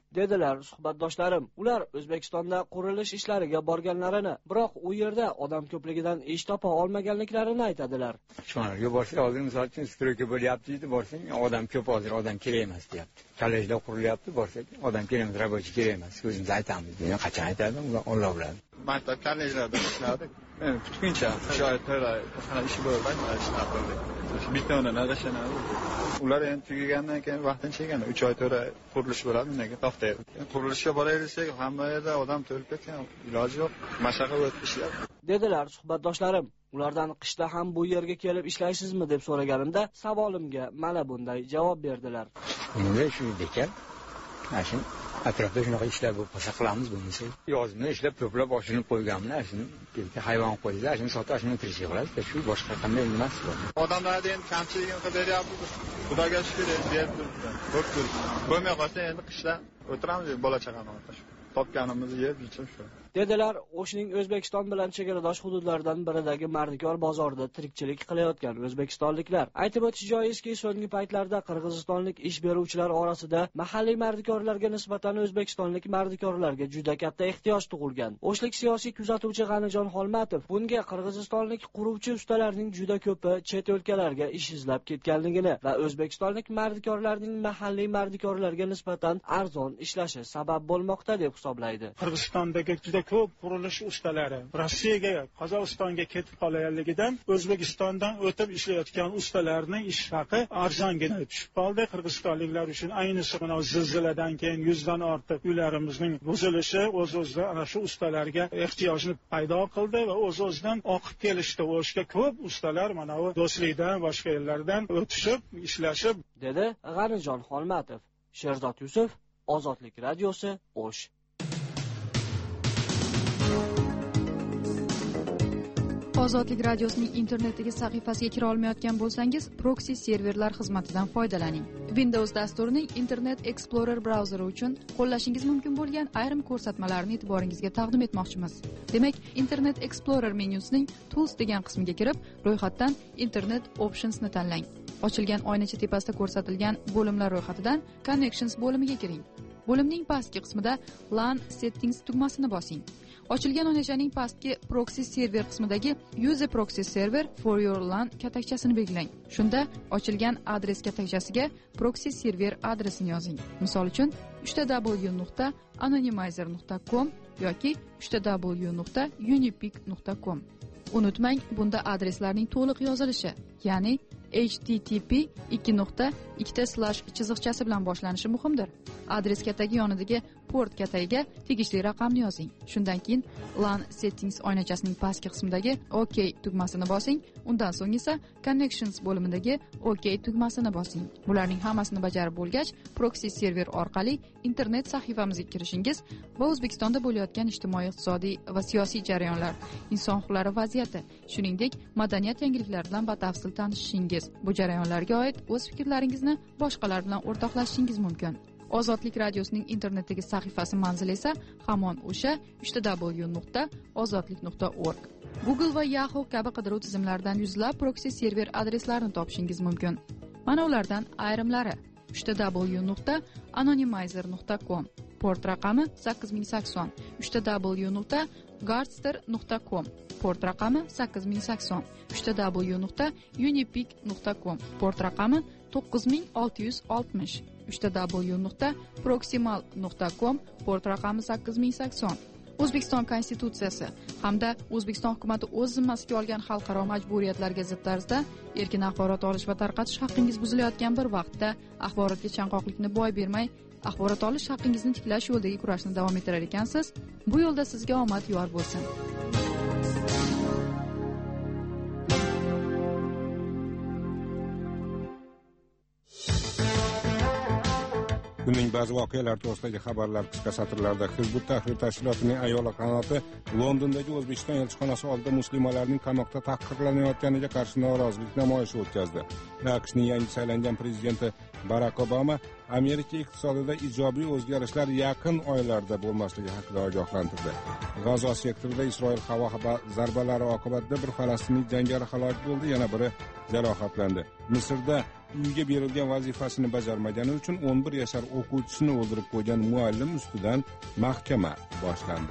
Speaker 13: dedilar suhbatdoshlarim. Ular O'zbekistonda qurilish ishlariga borganlarini, biroq u yerda odam ko'pligidan ish topa olmaganliklarini aytadilar.
Speaker 14: Ishxonalarga borsa, hozir misol uchun stroyka bo'lyapti deydi, borsang, odam ko'p, hozir odam kerak emas deyapti. Kollejlar qurilyapti, borsak, odam kerak emas, rabochiy kerak emas. O'zimiz aytamiz. Men qachon aytadim, ular Alloh biladi.
Speaker 15: Maktab kollejlarda ishladik. Men kutguncha uch oy to'rt oy ish bo'ldi, mana ishlab qildik. Bitoni nadashanadi. Ular endi tugagandan keyin vaqtincha ekan uch oy to'rt oy qurilish bo'ladi, undan keyin to'xtaydi. Qurilishga boraylik, hamma yerda odam to'lib ketgan, iloji yo'q. Mashaqqa o'tib ishlayapti.
Speaker 13: Dedilar suhbatdoshlarim. Ulardan qishda ham bu yerga kelib ishlaysizmi deb so'raganimda savolimga mana bunday javob berdilar.
Speaker 14: Endi shu bekor. Mashin atrofda shunaqa ishlar bo'lib qolsa qilamiz bo'lmasa. Yozda ishlab to'plab oshinib qo'yganman, shuni hayvon qo'ydilar, shuni sotib shuni tirishga qiladi. Shu boshqa qanday emas bu.
Speaker 15: Odamlarga endi kamchiligini qilib beryapmiz. Xudoga shukr, berib turibdi. Doktor, bo'lmay qolsa endi qishda o'tiramiz, bola chaqani ortish. Topganimizni yeb ichib shu.
Speaker 13: Dedilar, O'shning O'zbekiston bilan chegaradosh hududlardan biridagi Mardikor bozorida tirikchilik qilayotgan o'zbekistonliklar. Aytib o'tish joizki, so'nggi paytlarda qirg'izistonlik ish beruvchilar orasida mahalliy mardikorlarga nisbatan o'zbekistonlik mardikorlarga juda katta ehtiyoj tug'ilgan. O'shlik siyosiy kuzatuvchi G'anijon Xolmatov bunga qirg'izistonlik quruvchi ustalarning juda ko'pi chet o'lkalarga ish izlab ketganligini va o'zbekistonlik mardikorlarning mahalliy mardikorlarga nisbatan arzon ishlashi sabab bo'lmoqda deb hisoblaydi.
Speaker 16: Qirg'izistondagi juda ko'p qurilish ustalari Rossiyaga, Qozog'istonga ketib qolganligidan O'zbekistondan o'tib ishlayotgan ustalarning ish haqi arzongina tushib qoldi. Qirg'izistonliklar uchun ayniqsa mana zilziladan keyin yuzdan ortiq uylarimizning buzilishi o'z-o'zidan ana shu ustalarga ehtiyojni paydo qildi va o'z-o'zidan oqib kelishdi. O'shga ko'p ustalar mana bu do'stlikdan, boshqa yerlardan o'tishib, ishlashib,
Speaker 13: dedi G'anijon Xolmatov. Sherzod Yusuf, Ozodlik radiosi, O'sh.
Speaker 4: Ozodlik radiosining internetdagi sahifasiga kira olmayotgan bo'lsangiz, proxy serverlar xizmatidan foydalaning. Windows dasturining Internet Explorer brauzeri uchun qo'llashingiz mumkin bo'lgan ayrim ko'rsatmalarni e'tiboringizga taqdim etmoqchimiz. Demak, Internet Explorer menyusining Tools degan qismiga kirib, ro'yxatdan Internet Options ni tanlang. Ochilgan oynacha tepasida ko'rsatilgan bo'limlar ro'yxatidan Connections bo'limiga kiring. Bo'limning pastki qismida LAN Settings tugmasini bosing. Ochilgan oynachaning pastki proxy server qismidagi Use a proxy server for your LAN katakchasini belgilang. Shunda ochilgan adres katakchasiga proxy server adresini yozing. Misol uchun uch w nuqta anonymizer nuqta com yoki uch w nuqta unipic nuqta com. Unutmang, bunda adreslarning to'liq yozilishi, ya'ni h t t p ikki nuqta ikkita slash chiziqchasi bilan boshlanishi muhimdir. Adres katagi yonidagi port katagiga tegishli raqamni yozing. Shundan keyin LAN Settings oynachasining pastki qismidagi OK tugmasini bosing. Undan so'ng esa Connections bo'limidagi OK tugmasini bosing. Bularning hammasini bajarib bo'lgach, proxy server orqali internet sahifamizga kirishingiz va O'zbekistonda bo'layotgan ijtimoiy-iqtisodiy va siyosiy jarayonlar, inson huquqlari vaziyati, shuningdek madaniyat yangiliklari bilan batafsil tanishishingiz, bu jarayonlarga oid o'z fikrlaringizni boshqalar bilan o'rtoqlashishingiz mumkin. Ozodlik radiosining internetdagi sahifasi manzili esa hamon o'sha uch w nuqta ozodlik nuqta org. Google va Yahoo kabi qidiruv tizimlaridan yuzlab proxy server adreslarini topishingiz mumkin. Mana ulardan ayrimlari: uch w nuqta anonymizer nuqta com, port raqami sakkiz ming sakson, uch w nuqta gardster nuqta com, port raqami sakkiz ming sakson, uch w nuqta unipic nuqta com, port raqami to'qqiz ming olti yuz oltmish, uch w nuqta proximal nuqta com, port raqami sakkiz ming sakson. O'zbekiston Konstitutsiyasi hamda O'zbekiston hukuomati o'z zimmasiga olgan xalqaro majburiyatlarga zid tarzda erkin axborot olish va tarqatish haqqingiz buzilayotgan bir vaqtda axborotga chanqoqlikni boy bermay, axborot olish haqqingizni tiklash yo'lidagi kurashni davom ettirar ekansiz. Bu yo'lda sizga omad yor bo'lsin.
Speaker 1: Kunning ba'zi voqealar to'g'risidagi xabarlar qisqa satrlarda. Hizbut Tahrir tashkilotining ayollar qanoti Londondagi O'zbekiston elchixonasi oldida muslimalarning qamoqda tahqirlanayotganiga qarshi norozilik namoyishi o'tkazdi. AQShning yangi saylangan prezidenti Barak Obama Amerika iqtisodida ijobiy o'zgarishlar yaqin oylarda bo'lmasligi haqida ogohlantirdi. G'azo sektorida Isroil havo zarbalari oqibatida bir falastinlik jangari halok bo'ldi, yana biri jarohatlandi. Misrda uyga berilgan vazifasini bajarmagani uchun o'n bir yashar o'quvchisini o'ldirib qo'ygan muallim ustidan mahkama boshlandi.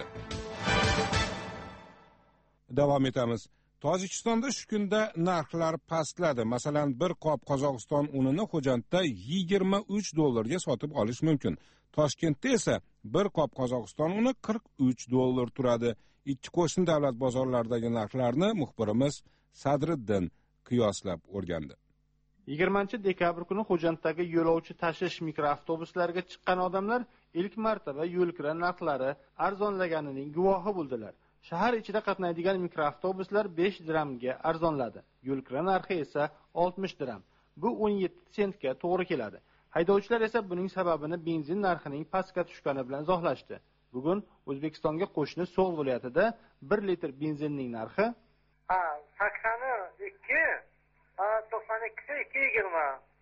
Speaker 1: Davom etamiz. Tojikistonda shu kunda narxlar pastladi. Masalan, bir qop Qozog'iston unini Xo'jandda yigirma uch dollarga sotib olish mumkin. Toshkentda esa bir qop Qozog'iston uni qirq uch dollar turadi. Ikki qo'shni davlat bozorlaridagi narxlarni muxbirimiz Sadriddin qiyoslab o'rgandi.
Speaker 17: yigirmanchi dekabr kuni Xo'janddagi yo'lovchi tashish mikroavtobuslariga chiqqan odamlar ilk marotaba yo'lkira narxlari arzonlaganining guvohi bo'ldilar. Shahar ichida qatnaydigan mikroavtobuslar besh dirhamga arzonladi. Yo'lkira narxi esa oltmish dirham. Bu o'n yetti sentga to'g'ri keladi. Haydovchilar esa buning sababini benzin narxining pastga tushgani bilan izohlashdi. Bugun O'zbekistonga qo'shni So'g'd viloyatida bir litr benzinning narxi
Speaker 18: ha sakson ikki, to'qson ikki, ikki yigirma.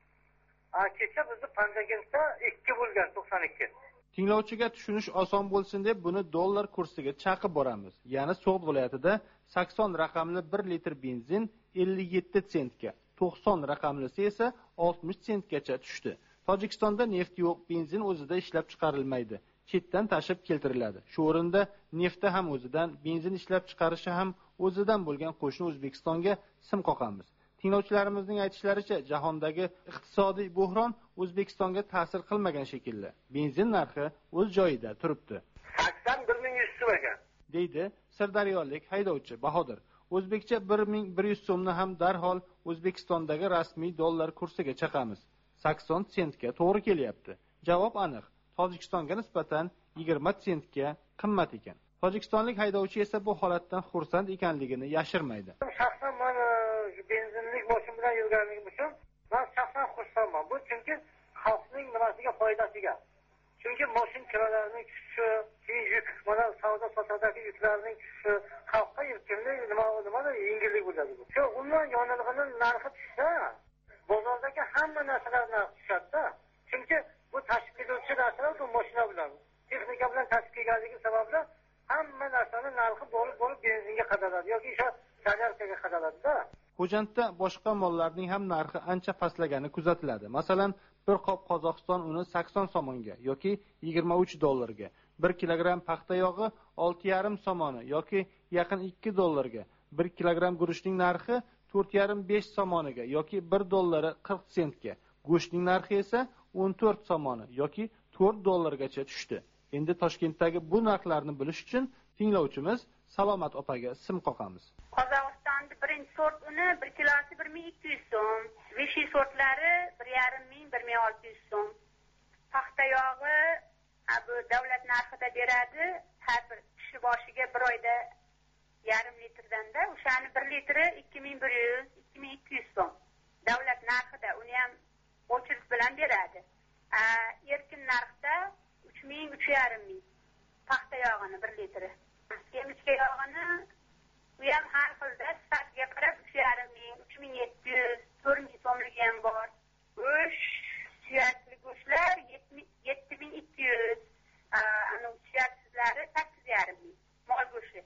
Speaker 18: Ha kecha bizni Pandagentda ikki bo'lgan to'qson ikki.
Speaker 17: Tinglovchiga tushunish oson bo'lsin deb buni dollar kursiga chaqib boramiz. Ya'ni So'g'd viloyatida sakson raqamli bir litr benzin ellik yetti sentga, to'qson raqamlisi esa oltmish sentgacha tushdi. Tojikistonda neft yo'q, benzin o'zida ishlab chiqarilmaydi. Chetdan tashib keltiriladi. Shu o'rinda neftda ham o'zidan, benzin ishlab chiqarishi ham o'zidan bo'lgan qo'shni O'zbekistonga sim qoqamiz. Tinglovchilarimizning aytishlaricha, jahondagi iqtisodiy buhron O'zbekistonga ta'sir qilmagan shekilli. Benzin narxi o'z joyida turibdi.
Speaker 18: sakson bir ming yuz so'm ekan,
Speaker 17: deydi sirdaryolik haydovchi Bahodir. O'zbekcha bir ming bir yuz so'mni ham darhol O'zbekistondagi rasmiy dollar kursiga chaqamiz. sakson sentga to'g'ri kelyapti. Javob aniq. Tojikistonga nisbatan yigirma sentga qimmat ekan. Tojikistonlik haydovchi esa bu holatdan xursand ekanligini yashirmaydi.
Speaker 18: Shaxsan men benzinlik mashin bilan yurganim uchun men shaxsan xursandman. Bu chunki xalqning nimasiga foydasiga. Chunki mashin kiralarining tushishi, yuk, mana savdo sotiqdagi yuklarning tushishi xalqqa erkinlik, nima nimada yengillik bo'ladi. Shu umuman yonilg'ining narxi tushsa, bozordagi hamma narsalar narxi tushadi. Chunki bu tashib ketuvchi narsalar bu mashina bilan, texnika bilan tashib kelganligi sababli hamma narsaning narxi bo'lib bo'lib benzinga qadaladi yoki o'sha zaryadkaga qadaladi-da.
Speaker 17: Xo'jandda boshqa mollarning ham narxi ancha pastlagani kuzatiladi. Masalan, bir qop Qozog'iston uni sakson somonga yoki yigirma uch dollarga, bir kilogramm paxta yog'i olti yarim somoni yoki yaqin ikki dollarga, bir kilogramm guruchning narxi to'rt yarim besh somoniga yoki bir dollari qirq sentga, go'shtning narxi esa o'n to'rt somoni yoki to'rt dollargacha tushdi. Endi Toshkentdagi bu narxlarni bilish uchun tinglovchimiz Salomat opaga sim qoqamiz.
Speaker 19: Qozog'istonda birinchi sort uni bir kilosi bir ming ikki yuz so'm, besh sortlari bir yarim ming, bir ming olti yuz so'm. Paxta yog'i bu davlat narxida beradi, har bir kishi boshiga bir oyda yarim litrdan-da, o'shani bir litri ikki ming bir yuz, ikki ming ikki yuz so'm. Davlat narxida uni ham o'chirish bilan beradi. Erkin narxda uch ming, uch yarim ming. Paxta yog'ini bir litri. Semichka yog'ini u ham har xilda sifatiga qarab uch yarim ming, uch ming yetti yuz, to'rt ming so'mligi ham bor. Go'sht, suyakli go'shtlar yetti ming ikki yuz, ana suyaksizlari sakkiz yarim ming. Mol go'shti.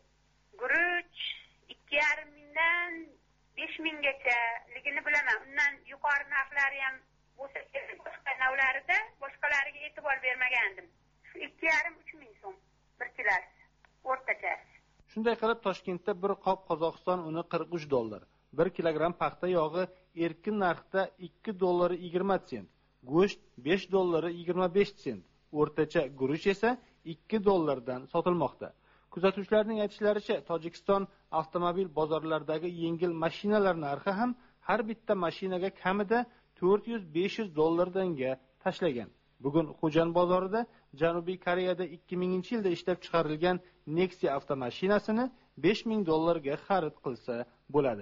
Speaker 19: Guruch ikki yarim mingdan besh minggacha ligini bilaman. Undan yuqori narxlari ham bo'lsa kerak, boshqa navlarida boshqalariga e'tibor bermagandim. Shu ikki yarim uch ming so'm bir kilosi o'rtachasi.
Speaker 17: Shunday qilib Toshkentda bir qop Qozog'iston uni qirq uch dollar, bir kilogramm paxta yog'i erkin narxda ikki dollar yigirma sent, go'sht besh dollar yigirma besh sent, o'rtacha guruch esa ikki dollardan sotilmoqda. Kuzatuvchilarning aytishlaricha, Tojikiston avtomobil bozorlaridagi yengil mashinalar narxi ham har bitta mashinaga kamida to'rt yuz besh yuz dollardanga tashlagan. Bugun Xo'jand bozorida Janubiy Koreyada ikki minginchi yilda ishlab chiqarilgan Nexia avtomashinasini besh ming dollarga xarid qilsa bo'ladi.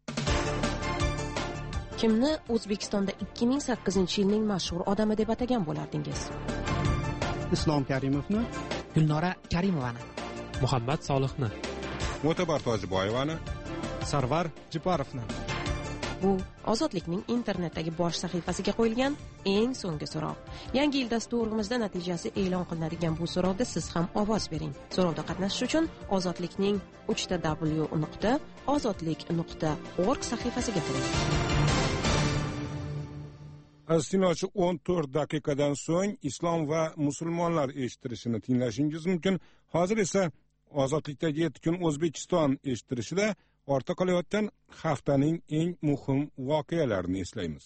Speaker 7: Kimni O'zbekistonda ikki ming sakkizinchi yilning mashhur odami deb atagan bo'lardingiz?
Speaker 8: Islom Karimovni,
Speaker 2: Gulnora Karimovani,
Speaker 9: Muhammad Solihni,
Speaker 1: Mo'tabar Tojiboyevani,
Speaker 9: Sarvar Jiparovni.
Speaker 7: Bu Ozodlikning internetdagi bosh sahifasiga qo'yilgan eng so'nggi so'roq. Yangi yil dasturimizda natijasi e'lon qilinadigan bu so'rovda siz ham ovoz bering. So'rovda qatnashish uchun Ozodlikning uch ta w nuqta ozodlik nuqta org sahifasiga kiring.
Speaker 1: Astinochi o'n to'rt daqiqadan so'ng islom va musulmonlar eshittirishini tinglashingiz mumkin. Hozir esa ozodlikdagi yetti kun O'zbekiston eshittirishida ortda qolayotgan haftaning eng muhim voqealarini eslaymiz.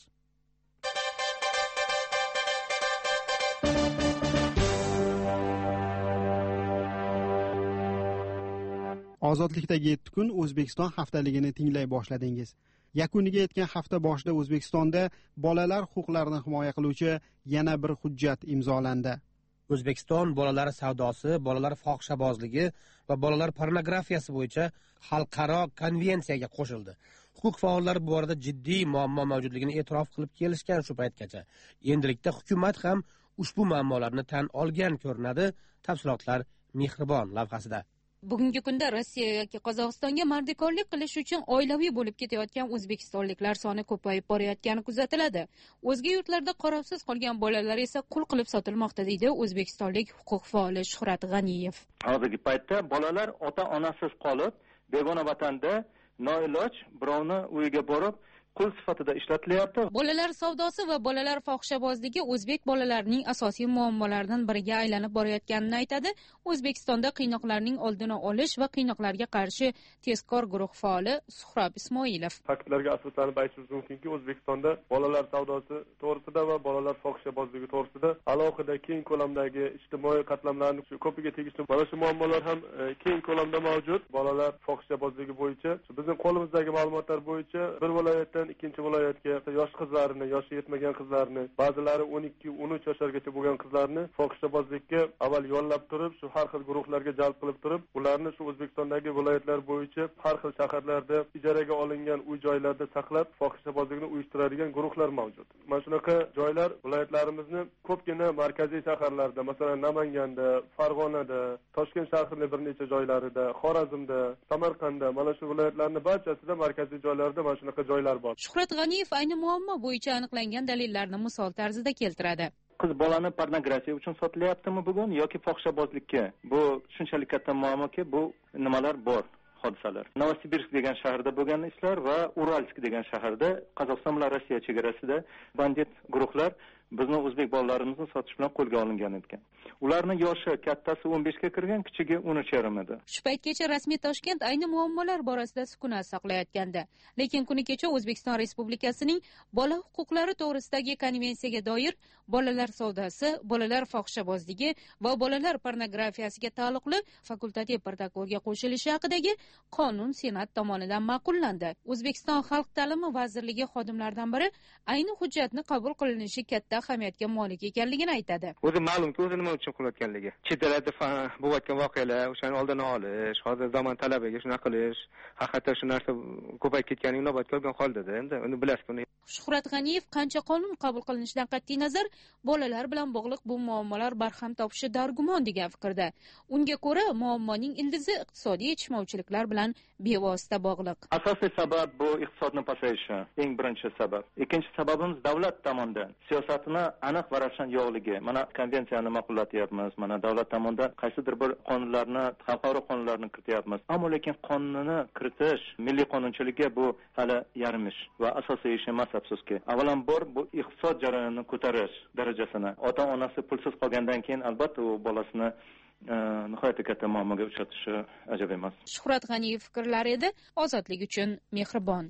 Speaker 8: Ozodlikdagi yetti kun O'zbekiston haftaligini tinglay boshladingiz. Yakuniga yetgan hafta boshida O'zbekistonda bolalar huquqlarini himoya qiluvchi yana bir hujjat imzolandi.
Speaker 20: O'zbekiston bolalar savdosi, bolalar fohishabozligi va bolalar pornografiyasi bo'yicha xalqaro konvensiyaga qo'shildi. Huquq faollari bu borada jiddiy muammo mavjudligini e'tirof qilib kelishgan shu paytgacha. Endilikda hukumat ham ushbu muammolarni tan olgan ko'rinadi. Tafsilotlar Mehribon lavhasida.
Speaker 21: Bugungi kunda Rossiya yoki Qozog'istonga mardikorlik qilish uchun oilaviy bo'lib ketayotgan o'zbekistonliklar soni ko'payib borayotgani kuzatiladi. O'zga yurtlarda qarovsiz qolgan bolalar esa qul qilib sotilmoqda, deydi o'zbekistonlik huquq faoli Shuhrat G'aniyev.
Speaker 22: Hozirgi paytda bolalar ota-onasiz qolib, begona vatanda noiloj birovni uyiga borib qul sifatida ishlatilyapti.
Speaker 21: Bolalar savdosi va bolalar fohishabozligi o'zbek bolalarining asosiy muammolaridan biriga aylanib borayotganini aytadi. O'zbekistonda qiynoqlarning oldini olish va qiynoqlarga qarshi tezkor guruh faoli Suhrob Ismoilov.
Speaker 23: Faktlarga asoslanib aytishimiz mumkinki, O'zbekistonda bolalar savdosi to'g'risida va bolalar fohishabozligi to'g'risida alohida keng ko'lamdagi ijtimoiy qatlamlarning ko'piga tegishli mana shu muammolar ham keng ko'lamda mavjud. Bolalar fohishabozligi bo'yicha bizning qo'limizdagi ma'lumotlar bo'yicha bir viloyatdan ikkinchi viloyatga yosh qizlarni, yoshi yetmagan qizlarni, ba'zilari o'n ikki o'n uch yoshlargacha bo'lgan qizlarni fohishabozlikka avval yollab turib, shu har xil guruhlarga jalb qilib turib, ularni shu O'zbekistondagi viloyatlar bo'yicha har xil shaharlarda ijaraga olingan uy-joylarda saqlab, fohishabozlikni uyushtiradigan guruhlar mavjud. Mana shunaqa joylar viloyatlarimizni ko'pgina markaziy shaharlarda, masalan, Namanganda, Farg'onada, Toshkent shahrining bir necha joylarida, Xorazmda, Samarqandda, mana shu viloyatlarning barchasida markaziy joylarda mana shunaqa joylar bor.
Speaker 21: Shuhrat G'aniyev ayni muammo bo'yicha aniqlangan dalillarni misol tarzida keltiradi.
Speaker 22: Qiz bolani pornografiya uchun sotilyaptimi bugun yoki fohishabozlikka? Bu shunchalik katta muammoki, bu nimalar bor hodisalar. Novosibirsk degan shaharda bo'lgan ishlar va Uralsk degan shaharda Qozog'iston bilan Rossiya chegarasida bandit guruhlar bizni o'zbek bolalarimizni sotish bilan qo'lga olingan ekan. Ularning yoshi kattasi o'n beshga kirgan, kichigi o'n uch yarim edi.
Speaker 21: Shu paytgacha rasmiy Toshkent ayni muammolar borasida sukunat saqlayotgandi. Lekin kuni kecha O'zbekiston Respublikasining bola huquqlari to'g'risidagi konvensiyaga doir bolalar savdosi, bolalar fohishabozligi va bolalar pornografiyasiga taalluqli fakultativ protokolga qo'shilishi haqidagi qonun Senat tomonidan ma'qullandi. O'zbekiston Xalq ta'limi vazirligi xodimlaridan biri ayni hujjatni qabul qilinishi katta ahamiyatga molik ekanligini aytadi.
Speaker 24: O'zi ma'lumki, o'zi nima uchun qilayotganligi. Chet elda bo'layotgan voqealar, o'shaning oldini olish, hozir zamon talabiga shuna qilish, haqiqatda shu narsa ko'payib ketgani inobatga olgan holdada, endi uni bilasiz buni.
Speaker 21: Shuhrat G'aniyev qancha qonun qabul qilinishidan qat'iy nazar, bolalar bilan bog'liq bu muammolar barham topishi dargumon degan fikrda. Unga ko'ra, muammoning ildizi iqtisodiy yetishmovchiliklar bilan bevosita bog'liq.
Speaker 22: Asosiy sabab bu iqtisodning pasayishi, eng birinchi sabab. Ikkinchi sababimiz davlat tomonidan siyosatini aniq va ravshan yo'qligi. Mana konvensiyani ma'qullatyapmiz, mana davlat tomonidan qaysidir bir qonunlarni, xalqaro qonunlarni kirityapmiz. Ammo lekin qonunni kiritish, milliy qonunchilikka bu hali yarim ish va asosiy ish emas, afsuski. Avvalambor bu iqtisod jarayonini ko'tarish darajasini. Ota-onasi pulsiz qolgandan keyin albatta u bolasini nihoyatda katta muammoga uchratishi ajab emas.
Speaker 21: Shuhrat G'aniyev fikrlari edi. Ozodlik uchun Mehribon.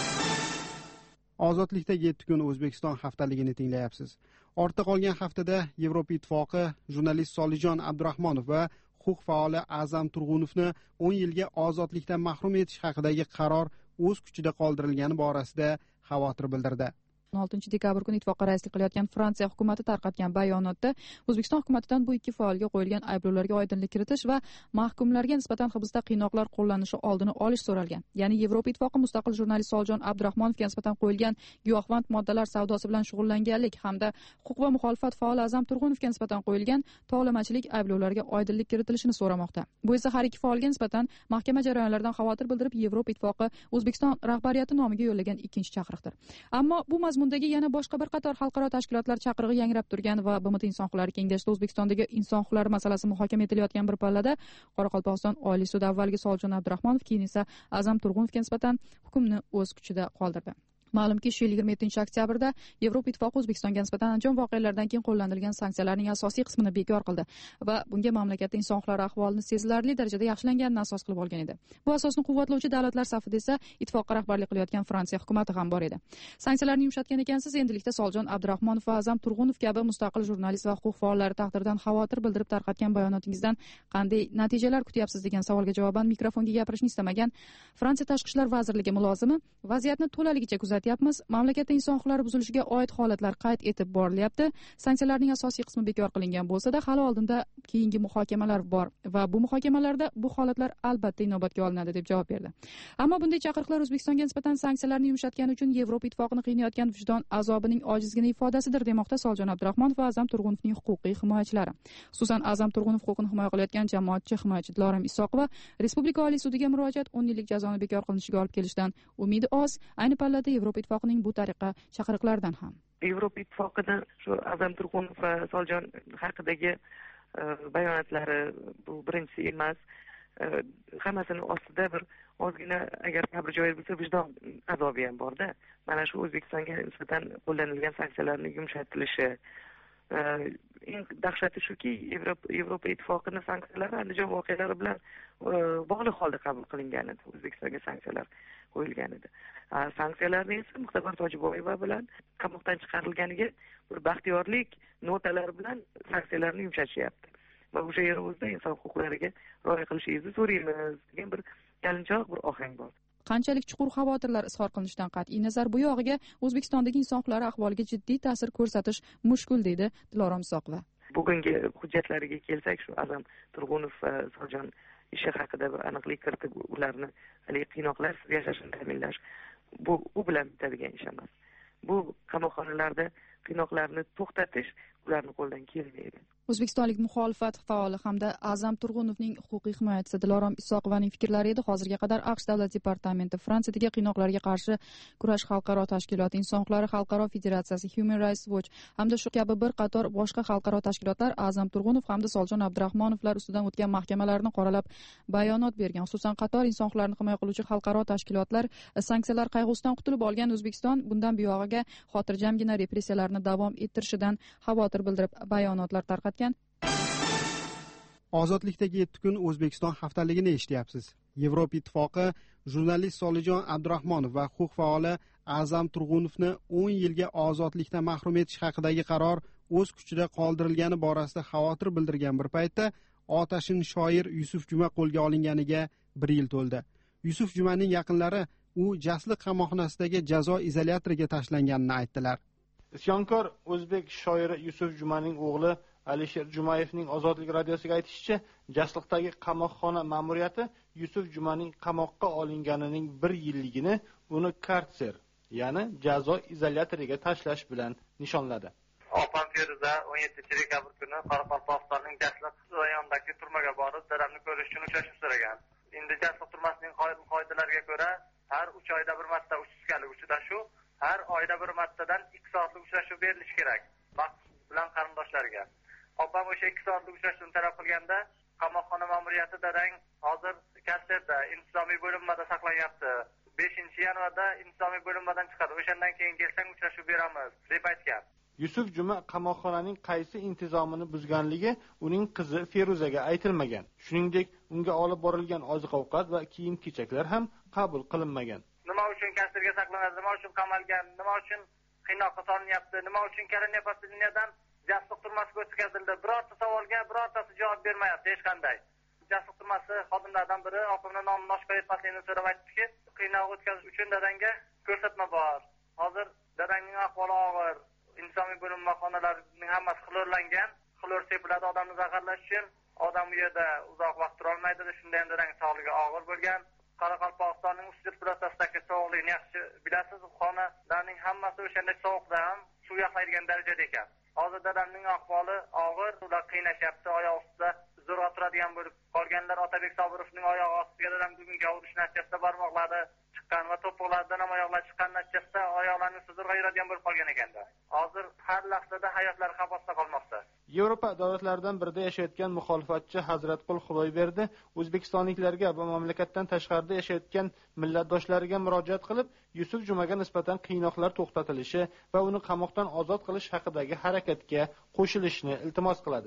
Speaker 8: Ozodlikdagi yetti kun O'zbekiston haftaligini tinglayapsiz. Ortda qolgan haftada Yevropa Ittifoqi jurnalist Solijon Abdurahmonov va huquq faoli A'zam Turg'unovni o'n yilga ozodlikdan mahrum etish haqidagi qaror o'z kuchida qoldirilgani borasida xavotir bildirdi.
Speaker 4: o'n oltinchi dekabr kuni ittifoqqa raislik qilayotgan Fransiya hukumati tarqatgan bayonotda O'zbekiston hukumatidan bu ikki faolga qo'yilgan ayblovlarga oydinlik kiritish va mahkumlarga nisbatan hibsda qiynoqlar qo'llanishi oldini olish so'ralgan. Ya'ni Yevropa Ittifoqi mustaqil jurnalist Solijon Abdurahmonovga nisbatan qo'yilgan giyohvand moddalar savdosi bilan shug'ullanganlik hamda huquq va muxolifat faoli A'zam Turg'unovga nisbatan qo'yilgan tovlamachilik ayblovlariga oydinlik kiritilishini so'ramoqda. Bu esa har ikki faolga nisbatan mahkama jarayonlaridan xavotir bildirib, Yevropa Ittifoqi O'zbekiston rahbariyati nomiga yo'llagan ikkinchi chaqiriqdir. Ammo bu mazmundagi yana boshqa bir qator xalqaro tashkilotlar chaqirig'i yangrab turgan va B M T Inson huquqlari kengashida O'zbekistondagi inson huquqlari masalasi muhokama etilayotgan bir pallada Qoraqalpog'iston Oliy sudi avvalgi Solijon Abdurahmonov, keyin esa A'zam Turg'unovga nisbatan hukmni o'z kuchida qoldirdi. Ma'lumki, shu yil yigirma yettinchi oktyabrda Yevropa Ittifoqi O'zbekistonga nisbatan Andijon voqealaridan keyin qo'llanilgan sanksiyalarning asosiy qismini bekor qildi va bunga mamlakatda inson huquqlari ahvolini sezilarli darajada yaxshilanganini asos qilib olgan edi. Bu asosni quvvatlovchi davlatlar safida esa ittifoqqa rahbarlik qilayotgan Fransiya hukumati ham bor edi. Sanksiyalarni yumshatgan ekansiz, endilikda Soljon Abdurahmonov va Azam Turg'unov kabi mustaqil jurnalist va huquq faollari taqdiridan xavotir bildirib tarqatgan bayonotingizdan qanday natijalar kutyapsiz degan savolga javoban mikrofonga gapirishni istamagan Fransiya Tashqi ishlar vazirligi mulozimi vaziyatni to'laligicha kuzatyapmiz. Mamlakatda inson huquqlari buzilishiga oid holatlar qayd etib borilyapti. Sanksiyalarning asosiy qismi bekor qilingan bo'lsa-da, hali oldinda keyingi muhokamalar bor va bu muhokamalarda bu holatlar albatta inobatga olinadi deb javob berdi. Ammo bunday chaqiriqlar O'zbekistonga nisbatan sanksiyalarni yumshatgani uchun Yevropa ittifoqini qiynayotgan vijdon azobining ojizgina ifodasidir demoqda Soljon Abdurahmonov va Azam Turg'unovning huquqiy himoyachilari. Xususan, Azam Turg'unov huquqini himoya qilayotgan jamoatchi himoyachi Dilorom Isoqova Respublika Oliy sudiga murojaat o'n yillik jazoni bekor qilinishiga olib kelishdan umidi oz. Ayni pallada Yevropa ittifoqining bu tariqa chaqiriqlardan ham.
Speaker 3: Yevropa ittifoqidan shu Azam Turg'unov va Soljon haqidagi bayonotlari bu birinchisi emas. Hammasini ostida bir ozgina agar qabri joyi bo'lsa vijdon azobi ham borda. Mana shu O'zbekistonga nisbatan qo'llanilgan sanksiyalarni yumshatilishi. Eng dahshati shuki, Yevropa Yevropa ittifoqining sanksiyalari Andijon voqealari bilan bog'liq holda qabul qilingan edi. O'zbekistonga sanksiyalar qo'yilgan edi. Sanksiyalarni esa Muxtabar Tojiboyeva bilan qamoqdan chiqarilganiga bir baxtiyorlik notalari bilan sanksiyalarni yumshatishyapti. Va o'sha yer o'zida inson huquqlariga rioya qilishingizni so'raymiz degan bir yalinchoq bir ohang bor.
Speaker 4: Qanchalik chuqur xavotirlar izhor qilinishidan qat'iy nazar, bu yog'iga O'zbekistondagi inson huquqlari ahvoliga jiddiy ta'sir ko'rsatish mushkul, deydi Dilorom Isoqova.
Speaker 3: Bugungi hujjatlariga kelsak, shu Azam Turg'unov va Soljon ishi haqida bir aniqlik kiritib, ularni haligi qiynoqlarsiz yashashini ta'minlash, bu u bilan bitadigan ish emas. Bu qamoqxonalarda qiynoqlarni to'xtatish ularning qo'ldan kelmaydi.
Speaker 4: O'zbekistonlik muxolifat faoli hamda Azam Turg'unovning huquqiy himoyachisi Dilorom Isoqovaning fikrlari edi. Hozirga qadar AQSh davlat departamenti, Fransiyadagi qiynoqlarga qarshi kurash xalqaro tashkiloti, inson huquqlari xalqaro federatsiyasi, Human Rights Watch hamda shu kabi bir qator boshqa xalqaro tashkilotlar Azam Turg'unov hamda Soljon Abdurahmonovlar ustidan o'tgan mahkamalarni qoralab bayonot bergan. Xususan, qator inson huquqlarini himoya qiluvchi xalqaro tashkilotlar sanksiyalar qayg'usidan qutulib olgan O'zbekiston bundan buyog'iga xotirjamgina repressiyalarni davom ettirishidan xavotir bildirib bayonotlar tarqatgan.
Speaker 8: Ozodlikdagi yetti kun O'zbekiston haftaligini eshityapsiz. Yevropa ittifoqi jurnalist Solijon Abdurahmonov va huquq faoli Azam Turg'unovni o'n yilga ozodlikdan mahrum etish haqidagi qaror o'z kuchida qoldirilgani borasida xavotir bildirgan bir paytda otashin shoir Yusuf Juma qo'lga olinganiga bir yil to'ldi. Yusuf Jumaning yaqinlari u Jasliq qamoqxonasidagi jazo izolyatoriga tashlanganini aytdilar.
Speaker 17: Isyonkor o'zbek shoiri Yusuf Jumaning o'g'li Alisher Jumayevning Ozodlik radiosiga aytishicha, Jasliqdagi qamoqxona ma'muriyati Yusuf Jumaning qamoqqa olinganining bir yilligini uni karser, ya'ni jazo izolyatoriga tashlash bilan nishonladi.
Speaker 18: Opam Feruza o'n yettinchi dekabr kuni Qoraqalpog'istonning Jasliq rayonidagi turmaga borib, dadamni ko'rish uchun uchrashuv so'ragan. Endi Jasliq turmasining qoidalariga ko'ra, har uch oyda bir marta uch sutkalik uchrashuv, har oyda bir martadan ikki soatlik uchrashuv berilishi kerak. Vaqt bilan qarindoshlarga. Opam o'sha ikki soatlik uchrashuvni talab qilganda, qamoqxona ma'muriyati dadang hozir karserda, intizomiy bo'linmada saqlanyapti. beshinchi yanvarda intizomiy bo'linmadan chiqadi. O'shandan keyin kelsang uchrashuv beramiz deb aytgan.
Speaker 17: Yusuf Juma qamoqxonaning qaysi intizomini buzganligi uning qizi Feruzaga aytilmagan. Shuningdek, unga olib borilgan oziq-ovqat va kiyim-kechaklar ham qabul qilinmagan.
Speaker 18: Nima uchun karserga saqlanadi? Nima uchun qamalgan? Nima uchun qiynoqqa solinyapti? Nima uchun Karaniyapatiniyadan Jasliq turmasiga o'tkazildi? Birorta savolga birortasi javob bermayapti hech qanday. Jasliq turmasi xodimlaridan biri opamning nomini oshkor etmasligini so'rab aytdiki, qiynoq o'tkazish uchun dadangga ko'rsatma bor. Hozir dadangning ahvoli og'ir. Insomiy bo'linma xonalarining hammasi xlorlangan. Xlor sepiladi odamni zaharlash uchun. Odam u yerda uzoq vaqt tura olmaydi. Shunda ham dadang sog'ligi og'ir bo'lgan. Qoraqalpog'istonning Ustid provinsiyasidagi sovuqlikni yaxshi bilasiz. Xonalarning hammasi o'shanday sovuqda ham suv yaxlaydigan darajada ekan. Hozir dadamning ahvoli og'ir, ular qiynashyapti, oyoq ustida zo'rg'a turadigan bo'lib qolganlar. Otabek Sobirovning oyog'i ostiga dadam bugungi urish natijasida barmoqlari chiqqan va to'piqlardan ham oyoqlar chiqqan natijasida oyoqlarning zo'rg'a yuradigan bo'lib qolgan ekanda. Hozir har lahzada hayotlari xavf ostida qolmoqda.
Speaker 17: Yevropa davlatlaridan birida yashayotgan muxolifatchi Hazratqul Xudoyberdi o'zbekistonliklarga va mamlakatdan tashqarida yashayotgan millatdoshlariga murojaat qilib, Yusuf Jumaga nisbatan qiynoqlar to'xtatilishi va uni qamoqdan ozod qilish haqidagi harakatga qo'shilishni iltimos qiladi.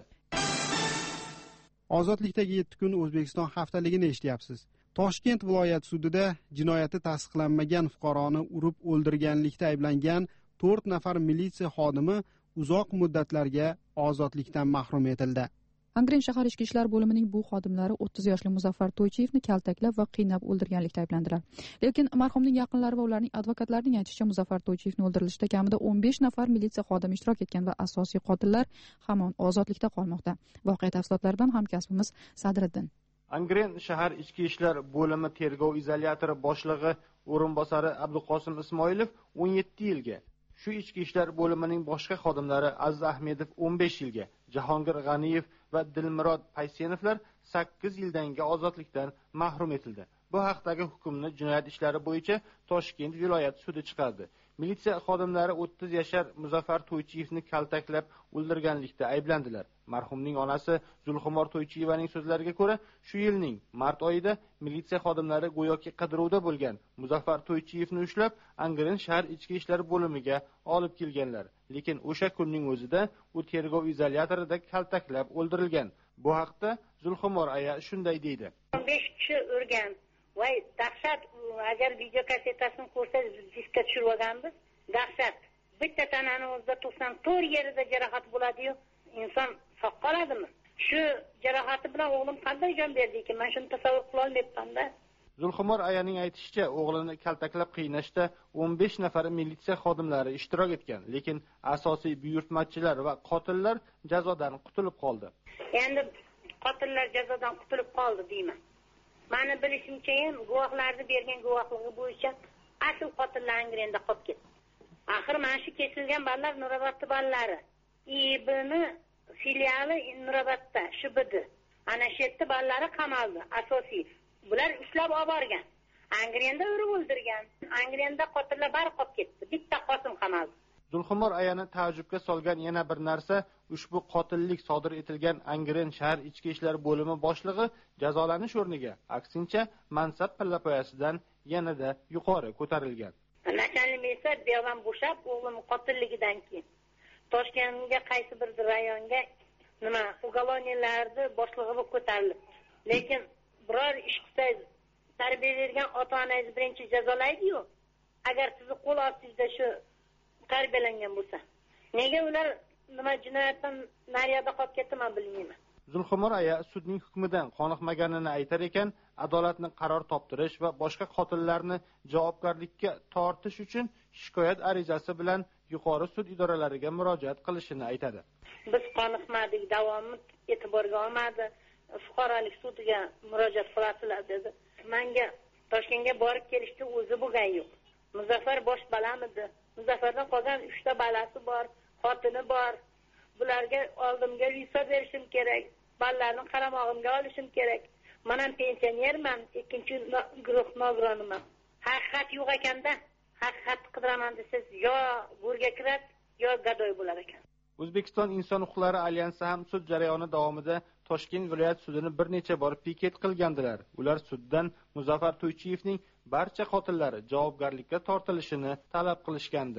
Speaker 8: Ozodlikdagi yetti kun O'zbekiston haftaligini eshityapsiz. Toshkent viloyat sudida jinoyati tasdiqlanmagan fuqaroni urib o'ldirganlikda ayblangan to'rt nafar militsiya xodimi uzoq muddatlarga ozodlikdan mahrum etildi.
Speaker 4: Angren shahar ichki ishlar bo'limining bu xodimlari o'ttiz yoshli Muzaffar To'ychiyevni kaltaklab va qiynab o'ldirganlikda ayblandilar. Lekin marhumning yaqinlari va ularning advokatlarining aytishicha, Muzaffar To'ychiyevni o'ldirilishda kamida o'n besh nafar militsiya xodimi ishtirok etgan va asosiy qotillar hamon ozodlikda qolmoqda. Voqea tafsilotlaridan hamkasbimiz Sadriddin.
Speaker 17: Angren shahar ichki ishlar bo'limi tergov izolyatori boshlig'i o'rinbosari Abduqosim Ismoilov o'n yetti yilga, shu ichki ishlar bo'limining boshqa xodimlari Aziz Ahmedov o'n besh yilga, Jahongir G'aniyev va Dilmurod Paysenovlar sakkiz yildangi ozodlikdan mahrum etildi. Bu haqdagi hukmni jinoyat ishlari bo'yicha Toshkent viloyat sudi chiqardi. Militsiya xodimlari o'ttiz yashar Muzaffar To'ychiyevni kaltaklab o'ldirganlikda ayblandilar. Marhumning onasi Zulxumor To'ychiyevaning so'zlariga ko'ra, shu yilning mart oyida militsiya xodimlari go'yoki qidiruvda bo'lgan Muzaffar To'ychiyevni ushlab, Angren shahar ichki ishlar bo'limiga olib kelganlar. Lekin o'sha kunning o'zida u tergov izolyatorida kaltaklab o'ldirilgan. Bu haqda Zulxumor aya shunday deydi.
Speaker 5: o'n besh kishi urgan. Voy, dahshat, agar video kassetasini ko'rsangiz, diskka tushirib olganmiz. Dahshat. Bitta tanani o'zida to'qson to'rt yerida jarohat bo'ladi-yu, inson sog' qoladimi? Shu jarohati bilan o'g'lim qanday jon berdi ekan, men shuni tasavvur qila olmayapman-da.
Speaker 17: Zulxumor ayaning aytishicha, o'g'lini kaltaklab qiynashda o'n besh nafar militsiya xodimlari ishtirok etgan, lekin asosiy buyurtmachilar va qotillar jazodan qutulib qoldi.
Speaker 5: Endi qotillar jazodan qutulib qoldi deyman. Mani bilishimcha ham guvohlarni bergan guvohligi bo'yicha asl qotillar Angrenda qolib ketdi. Axir mana shu kesilgan ballar Nurobodning ballari. I Bni filiali Nurobodda, shu bidi. Ana shu yerda ballari qamaldi, asosiy. Bular ushlab olib borgan. Angrenda urib o'ldirgan. Angrenda qotillar bari qolib ketdi. Bitta qosim qamaldi.
Speaker 17: Zulxumor ayani ta'jubga solgan yana bir narsa, ushbu qotillik sodir etilgan Angren shahar ichki ishlar bo'limi boshlig'i jazolanish o'rniga aksincha mansab pillapoyasidan yanada yuqori ko'tarilgan.
Speaker 5: Nachalnik esa buyog'dan bo'shab, o'g'lim qotilligidan keyin Toshkentga qaysi bir rayonga nima uголовнияларni boshlig'i bo'lib ko'tarildi. Lekin biror ish qilsangiz, tarbiya bergan ota-onangiz birinchi jazolaydi-yu. Agar sizni qo'l ostingizda shu tarbiyalangan bo'lsa, nega ular nima jinoyatdan naryoqda qolib ketdi, men bilmayman.
Speaker 17: Zulxumor aya sudning hukmidan qoniqmaganini aytar ekan, adolatni qaror toptirish va boshqa qotillarni javobgarlikka tortish uchun shikoyat arizasi bilan yuqori sud idoralariga murojaat qilishini aytadi.
Speaker 5: Biz qoniqmadik, davomini e'tiborga olmadi. Fuqarolik sudiga murojaat qilasizlar dedi. Menga Toshkentga borib kelishdi o'zi bo'lgan yo'q. Muzaffar bosh balam edi. Muzaffardan qolgan uchta balasi bor, xotini bor. Bularga oldimga visa berishim kerak, ballarni qaramog'imga olishim kerak. Men ham pensionerman, ikkinchi guruh nogironiman. Haqiqat yo'q ekanda, haqiqat qidiraman desiz, yo go'rga kiradi, yo gadoy bo'lar ekan.
Speaker 17: O'zbekiston Inson huquqlari alyansi ham sud jarayoni davomida Toshkent viloyat sudini bir necha bor piket qilgandilar. Ular suddan Muzaffar To'ychiyevning barcha qotillari javobgarlikka tortilishini talab qilishgandi.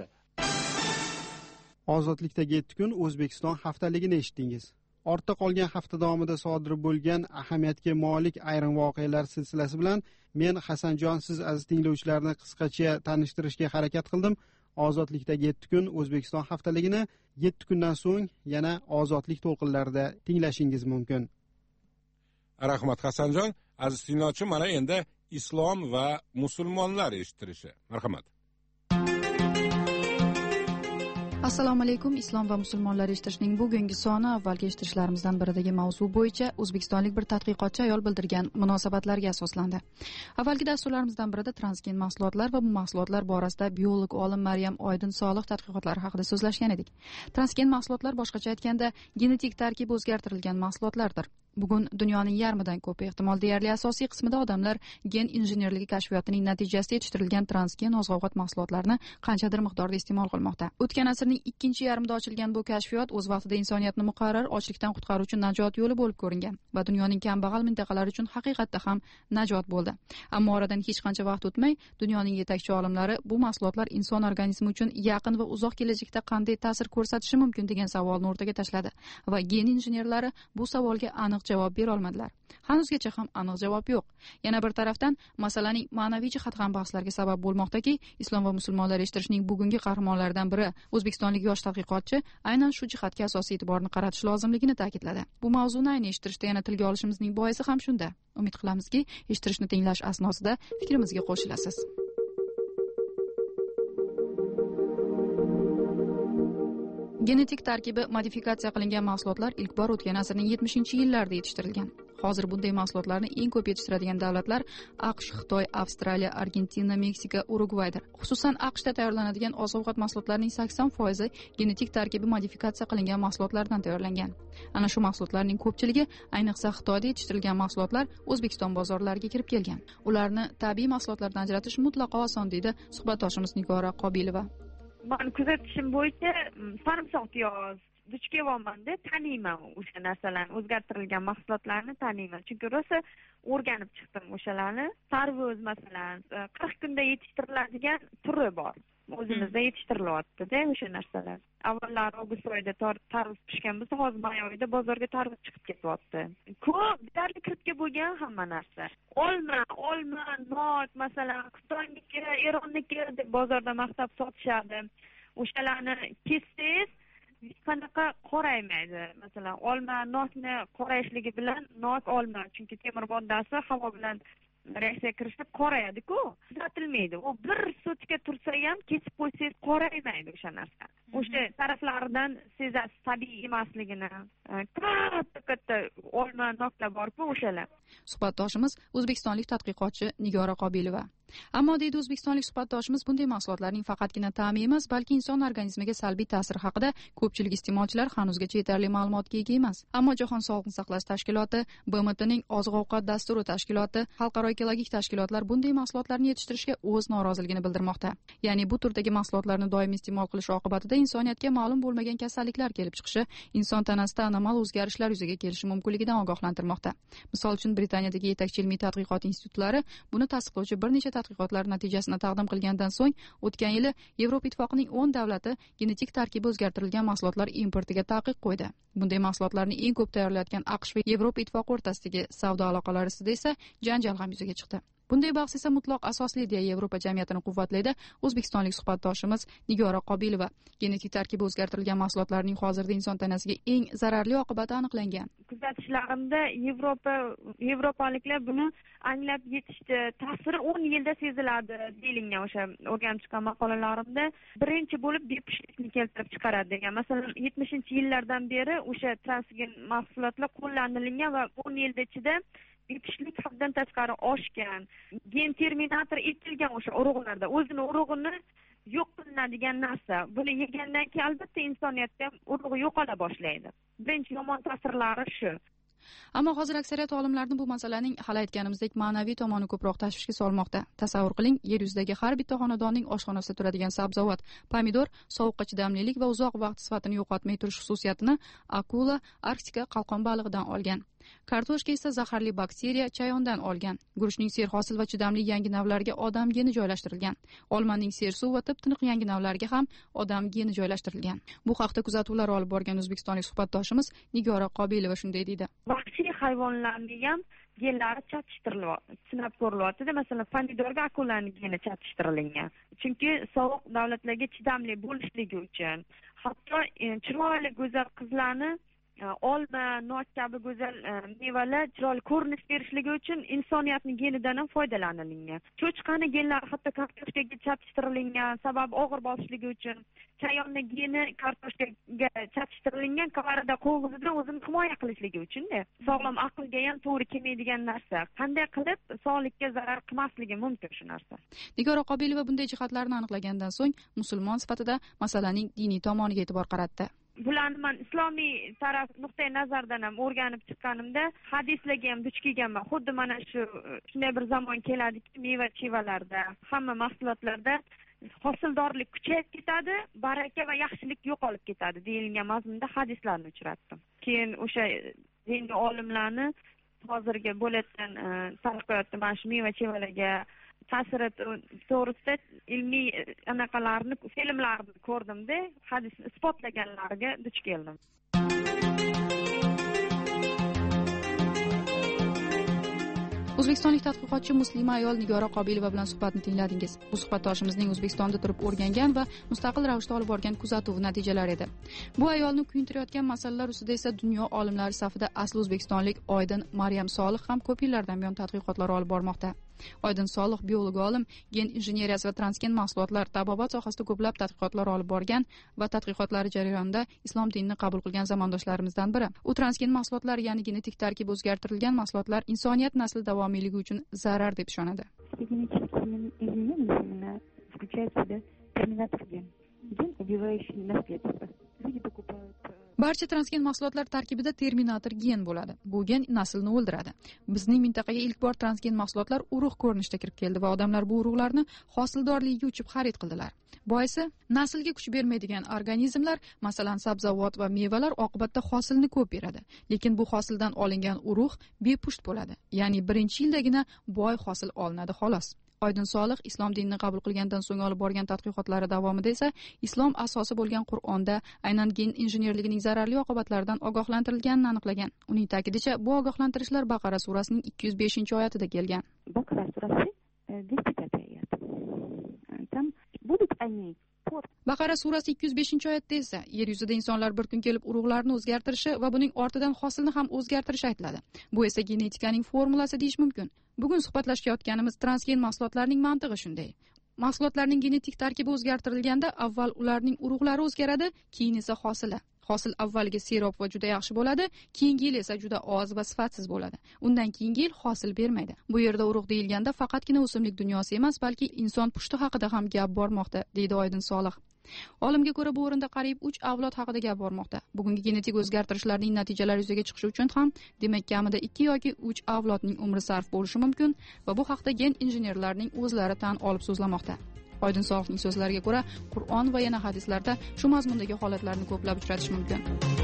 Speaker 8: Ozodlikdagi yetti kun O'zbekiston haftaligini eshitdingiz. Ortda qolgan hafta davomida sodir bo'lgan ahamiyatga molik ayrim voqealar silsilasi bilan men Hasanjon siz aziz tinglovchilarni qisqacha tanishtirishga harakat qildim. Ozodlikdagi yetti kun O'zbekiston haftaligini yetti kundan so'ng yana ozodlik to'lqinlarida tinglashingiz mumkin.
Speaker 1: Rahmat Hasanjon. Aziz tinglovchi, mana endi islom va musulmonlar eshittirishi. Marhamat.
Speaker 4: Assalomu alaykum. Islom va musulmonlar eshittirishning bugungi soni avvalgi eshittirishlarimizdan biridagi mavzu bo'yicha o'zbekistonlik bir tadqiqotchi ayol bildirgan munosabatlarga asoslandi. Avvalgi dasturlarimizdan birida transgen mahsulotlar va bu mahsulotlar borasida biolog olim Maryam Oydin Solih tadqiqotlari haqida so'zlashgan edik. Transgen mahsulotlar boshqacha aytganda genetik tarkibi o'zgartirilgan mahsulotlardir. Bugun dunyoning yarmidan ko'pi, ehtimol deyarli asosiy qismida odamlar gen injenerligi kashfiyotining natijasida yetishtirilgan transgen oziq-ovqat mahsulotlarini qanchadir miqdorda iste'mol qilmoqda. O'tgan asrning asrning ikkinchi yarimida ochilgan bu kashfiyot o'z vaqtida insoniyatni muqarrar ochlikdan qutqaruvchi najot yo'li bo'lib ko'ringan va dunyoning kambag'al mintaqalari uchun haqiqatda ham najot bo'ldi. Ammo oradan hech qancha vaqt o'tmay dunyoning yetakchi olimlari bu mahsulotlar inson organizmi uchun yaqin va uzoq kelajakda qanday ta'sir ko'rsatishi mumkin degan savolni o'rtaga tashladi va gen injenerlari bu savolga aniq javob bera olmadilar. Hanuzgacha ham aniq javob yo'q. Yana bir tarafdan masalaning ma'naviy jihati ham bahslarga sabab bo'lmoqdaki, islom va musulmonlar eshittirishning bugungi qahramonlaridan biri o'zbekistonlik yosh tadqiqotchi aynan shu jihatga asosiy e'tiborni qaratish lozimligini ta'kidladi. Bu mavzuni ayni eshittirishda yana tilga olishimizning boisi ham shunda. Umid qilamizki, eshittirishni tinglash asnosida fikrimizga qo'shilasiz. Genetik tarkibi modifikatsiya qilingan mahsulotlar ilk bor o'tgan asrning yetmishinchi yillarida yetishtirilgan. Hozir bunday mahsulotlarni eng ko'p yetishtiradigan davlatlar AQSh, Xitoy, Avstraliya, Argentina, Meksika, Urugvaydir. Xususan AQShda tayyorlanadigan oziq-ovqat mahsulotlarining sakson foizi genetik tarkibi modifikatsiya qilingan mahsulotlardan tayyorlangan. Ana shu mahsulotlarning ko'pchiligi, ayniqsa Xitoyda yetishtirilgan mahsulotlar O'zbekiston bozorlariga kirib kelgan. Ularni tabiiy mahsulotlardan ajratish mutlaqo oson deydi suhbatdoshimiz Nigora Qobilova.
Speaker 6: Men kuzatishim bo'yicha sarimsoq piyoz duch kelyapmanda, taniyman o'sha narsalarni, o'zgartirilgan mahsulotlarni taniyman. Chunki rosa o'rganib chiqdim o'shalarni. Tarvuz masalan qirq kunda yetishtiriladigan turi bor. O'zimizda yetishtirilyapti-da o'sha narsalar. Avvallar avgust oyida tarvuz pishgan bo'lsa, hozir may oyida bozorga tarvuz chiqib ketyapti. Ko'p deyarli kirib bo'lgan hamma narsa. Olma, olma, nok masalan Xitoyniki, Eronniki deb bozorda maqtab sotishadi. O'shalarni kessangiz qanaqa qoraymaydi. Masalan, olma nokni qorayishligi bilan nok olma, chunki temir moddasi havo bilan reaksiya kirishib qorayadi-ku, kuzatilmaydi. U bir sutka tursa ham kesib qo'ysangiz qoraymaydi o'sha narsa. O'sha taraflaridan sezasiz tabiiy emasligini. Katta-katta olma noklar bor-ku o'shalar.
Speaker 4: Suhbatdoshimiz o'zbekistonlik tadqiqotchi Nigora Qobilova. Ammo deydi o'zbekistonlik suhbatdoshimiz, bunday mahsulotlarning faqatgina ta'mi emas, balki inson organizmiga salbiy ta'siri haqida ko'pchilik iste'molchilar hanuzgacha yetarli ma'lumotga ega emas. Ammo Jahon sog'liqni saqlash tashkiloti, B M Tning oziq-ovqat dasturi tashkiloti, xalqaro ekologik tashkilotlar bunday mahsulotlarni yetishtirishga o'z noroziligini bildirmoqda. Ya'ni bu turdagi mahsulotlarni doimiy iste'mol qilish oqibatida insoniyatga ma'lum bo'lmagan kasalliklar kelib chiqishi, inson tanasida anomal o'zgarishlar yuzaga kelishi mumkinligidan ogohlantirmoqda. Misol uchun Britaniyadagi yetakchi ilmiy tadqiqot institutlari buni tasdiqlovchi bir necha tadqiqotlar natijasini taqdim qilgandan so'ng o'tgan yili Yevropa ittifoqining o'n davlati genetik tarkibi o'zgartirilgan mahsulotlar importiga taqiq qo'ydi. Bunday mahsulotlarni eng ko'p tayyorlayotgan AQSh va Yevropa ittifoqi o'rtasidagi savdo aloqalari ustida esa janjal ham yuzaga chiqdi. Bunday bahs esa mutlaq asosli deya Yevropa jamiyatini quvvatlaydi o'zbekistonlik suhbatdoshimiz Nigora Qobilova. Genetik tarkibi o'zgartirilgan mahsulotlarning hozirda inson tanasiga eng zararli oqibati aniqlangan.
Speaker 6: Kuzatishlarimda Yevropa yevropaliklar buni anglab yetishdi. Ta'siri o'n yilda seziladi deyilgan o'sha o'rganib chiqqan maqolalarimda birinchi bo'lib bepushtlikni keltirib chiqaradi degan. Masalan, yetmishinchi yillardan beri o'sha transgen mahsulotlar qo'llanilgan va o'n yil ichida bepushtlik haddan tashqari oshgan. Gen terminator etilgan o'sha urug'larda o'zini urug'ini yo'q qilinadigan narsa. Buni yegandan keyin albatta insoniyatda urug'i yo'qola boshlaydi. Birinchi yomon ta'sirlari shu.
Speaker 4: Ammo hozir aksariyat olimlarni bu masalaning hali aytganimizdek ma'naviy tomoni ko'proq tashvishga solmoqda. Tasavvur qiling, yer yuzidagi har bitta xonadonning oshxonasida turadigan sabzavot, pomidor sovuqqa chidamlilik va uzoq vaqt sifatini yo'qotmay turish xususiyatini akula, Arktika qalqon balig'idan olgan. Kartoshka esa zaharli bakteriya chayondan olgan. Guruchning serhosil va chidamli yangi navlariga odam geni joylashtirilgan. Olmaning sersuv va tip-tiniq yangi navlariga ham odam geni joylashtirilgan. Bu haqda kuzatuvlar olib borgan o'zbekistonlik suhbatdoshimiz Nigora Qobilova shunday deydi.
Speaker 6: Vahshiy hayvonlarning ham genlari chatishtiriladi, sinab ko'rilyapti. Masalan, pomidorga akulaning geni chatishtirilgan. Chunki sovuq davlatlarga chidamli bo'lishligi uchun, hatto chiroyli go'zal qizlarni olma, nok kabi go'zal mevalar chiroyli ko'rinish berishligi uchun insoniyatning genidan ham foydalanilgan. Cho'chqaning genlari hatto kartoshkaga chatishtirilgan, sababi og'ir borishligi uchun. Chayonning geni kartoshkaga chatishtirilgan, qavarida qo'ng'izida o'zini himoya qilishligi uchun-da. Sog'lom aqlga ham to'g'ri kelmaydigan narsa. Qanday qilib sog'likka zarar qilmasligi mumkin shu narsa.
Speaker 4: Nigora Qobilova bunday jihatlarni aniqlagandan so'ng musulmon sifatida masalaning diniy tomoniga e'tibor qaratdi.
Speaker 6: Bularni men islomiy taraf nuqtai nazardan ham o'rganib chiqqanimda hadislarga ham duch kelganman. Xuddi mana shu shunday bir zamon keladiki, meva-chevalarda, hamma mahsulotlarda hosildorlik kuchayib ketadi, baraka va yaxshilik yo'qolib ketadi deyilgan mazmunda hadislarni uchratdim. Keyin o'sha diniy olimlarni hozirgi bo'layotgan taraqqiyotda mana shu meva-chevalarga ta'siri to'g'risida ilmiy anaqalarni, filmlarni ko'rdimda, hadisni isbotlaganlariga duch keldim.
Speaker 4: O'zbekistonlik tadqiqotchi muslima ayol Nigora Qobilova bilan suhbatni tingladingiz. Bu suhbatdoshimizning O'zbekistonda turib o'rgangan va mustaqil ravishda olib borgan kuzatuv natijalari edi. Bu ayolni kuyuntirayotgan masalalar ustida esa dunyo olimlari safida asli o'zbekistonlik Oydin Maryam Solih ham ko'p yillardan buyon tadqiqotlar olib bormoqda. Oydin Solih biolog olim, gen injeneriyasi va transgen mahsulotlar, tabobat sohasida ko'plab tadqiqotlar olib borgan va tadqiqotlari jarayonida islom dinini qabul qilgan zamondoshlarimizdan biri. U transgen mahsulotlar, ya'ni genetik tarkibi o'zgartirilgan mahsulotlar insoniyat nasli davomiyligi uchun zarar deb ishonadi. Barcha transgen mahsulotlar tarkibida terminator gen bo'ladi. Bu gen naslni o'ldiradi. Bizning mintaqaga ilk bor transgen mahsulotlar urug' ko'rinishda kirib keldi va odamlar bu urug'larni hosildorligiga uchib xarid qildilar. Boisi naslga kuch bermaydigan organizmlar, masalan, sabzavot va mevalar oqibatda hosilni ko'p beradi. Lekin bu hosildan olingan urug' bepusht bo'ladi. Ya'ni birinchi yildagina boy hosil olinadi xolos. Oydin Solih islom dinini qabul qilgandan so'ng olib borgan tadqiqotlari davomida esa islom asosi bo'lgan Qur'onda aynan gen injenerligining zararli oqibatlaridan ogohlantirilganini aniqlagan. Uning ta'kidincha, bu ogohlantirishlar Baqara surasining ikki yuz beshinchi oyatida kelgan.
Speaker 10: Baqara surasi двести пятый oyat. Там будут они
Speaker 4: Baqara surasi ikki yuz beshinchi oyatda esa yer yuzida insonlar bir kun kelib urug'larni o'zgartirishi va buning ortidan hosilni ham o'zgartirishi aytiladi. Bu esa genetikaning formulasi deyish mumkin. Bugun suhbatlashayotganimiz transgen mahsulotlarning mantig'i shunday. Mahsulotlarning genetik tarkibi o'zgartirilganda avval ularning urug'lari o'zgaradi, keyin esa hosili. Hosil avvaliga serob va juda yaxshi bo'ladi, keyingi yil esa juda oz va sifatsiz bo'ladi. Undan keyingi yil hosil bermaydi. Bu yerda urug' deyilganda faqatgina o'simlik dunyosi emas, balki inson pushti haqida ham gap bormoqda, deydi Oydin Solih. Olimga ko'ra, bu o'rinda qariyb uch avlod haqida gap bormoqda. Bugungi genetik o'zgartirishlarning natijalari yuzaga chiqishi uchun ham, demak, kamida ikki yoki uch avlodning umri sarf bo'lishi mumkin va bu haqda gen injenerlarning o'zlari tan olib so'zlamoqda. Oydin Solihning so'zlariga ko'ra, Qur'on va yana hadislarda shu mazmundagi holatlarni ko'plab uchratish mumkin.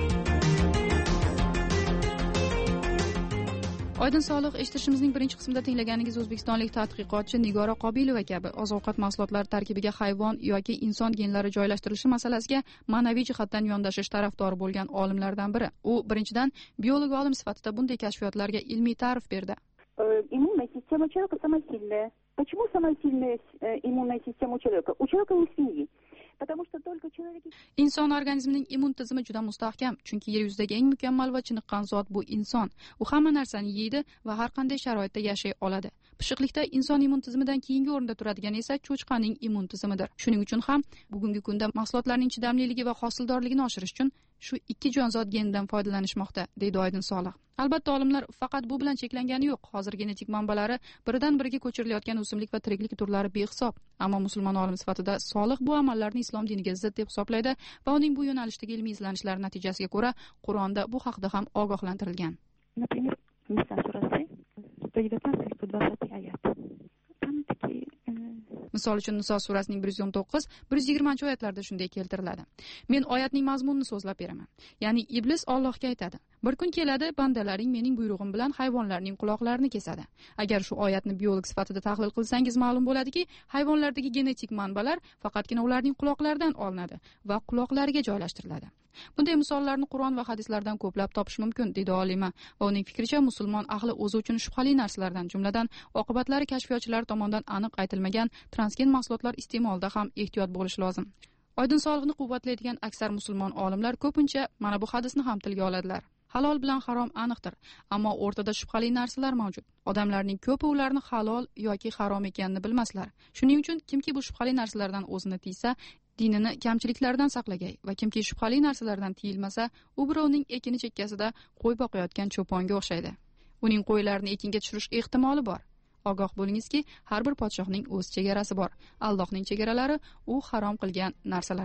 Speaker 4: Oydin Solih eshitishimizning birinchi qismida tinglaganingiz o'zbekistonlik tadqiqotchi Nigora Qobilova kabi oziq-ovqat mahsulotlari tarkibiga hayvon yoki inson genlari joylashtirilishi masalasiga ma'naviy jihatdan yondashish tarafdori bo'lgan olimlardan biri. U birinchidan biolog olim sifatida bunday kashfiyotlarga ilmiy ta'rif berdi.
Speaker 10: Иммунная система человека самая сильная. Почему самая сильная иммунная система у человека? У человека у свиньи. Потому что только человек...
Speaker 4: Inson organizmining immun tizimi juda mustahkam, chunki yer yuzidagi eng mukammal va chiniqqan zot bu inson. U hamma narsani yeydi va har qanday sharoitda yashay oladi. Pishiqlikda inson immun tizimidan keyingi o'rinda turadigan esa cho'chqaning immun tizimidir. Shuning uchun ham bugungi kunda mahsulotlarning chidamliligi va hosildorligini oshirish uchun shu ikki jonzot gendan foydalanishmoqda, deydi Oydin Solih. Albatta, olimlar faqat bu bilan cheklangani yo'q. Hozir genetik manbalari biridan biriga ko'chirilayotgan o'simlik va tiriklik turlari behisob. Ammo musulmon olim sifatida Solih bu amallarni islom diniga zid deb hisoblaydi va uning bu yo'nalishdagi ilmiy izlanishlar natijasiga ko'ra Qur'onda bu haqida ham ogohlantirilgan.
Speaker 10: Например, Ниса surasi сто девятнадцать сто двадцать oyat. Там такие
Speaker 4: Misol uchun Niso surasining bir yuz o'n to'qqiz bir yuz yigirmanchi oyatlarda shunday keltiriladi. Men oyatning mazmunini so'zlab beraman. Ya'ni iblis Allohga aytadi: "Bir kun keladi, bandalaring mening buyrug'im bilan hayvonlarning quloqlarini kesadi." Agar shu oyatni biolog sifatida tahlil qilsangiz, ma'lum bo'ladiki, hayvonlardagi genetik manbalar faqatgina ularning quloqlaridan olinadi va quloqlariga joylashtiriladi. Bunday misollarni Qur'on va hadislardan ko'plab topish mumkin, dedi olima va uning fikricha, musulmon ahli o'zi uchun shubhali narsalardan, jumladan oqibatlari kashfiyotchilar tomonidan aniq aytilmagan transgen mahsulotlar iste'molida ham ehtiyot bo'lish lozim. Oydin Solihni quvvatlaydigan aksar musulmon olimlar ko'pincha mana bu hadisni ham tilga oladilar. Halol bilan harom aniqdir, ammo o'rtada shubhali narsalar mavjud. Odamlarning ko'pi ularni halol yoki harom ekanini bilmaslar. Shuning uchun kimki bu shubhali narsalardan o'zini tiysa, dinini kamchiliklardan saqlagay va kimki shubhali narsalardan tiyilmasa, u birovning ekini chekkasida qo'y boqayotgan cho'ponga o'xshaydi. Uning qo'ylarini ekinga tushirish ehtimoli bor. Ogoh bo'lingizki, har bir podshohning o'z chegarasi bor. Allohning chegaralari u harom qilgan narsalardir.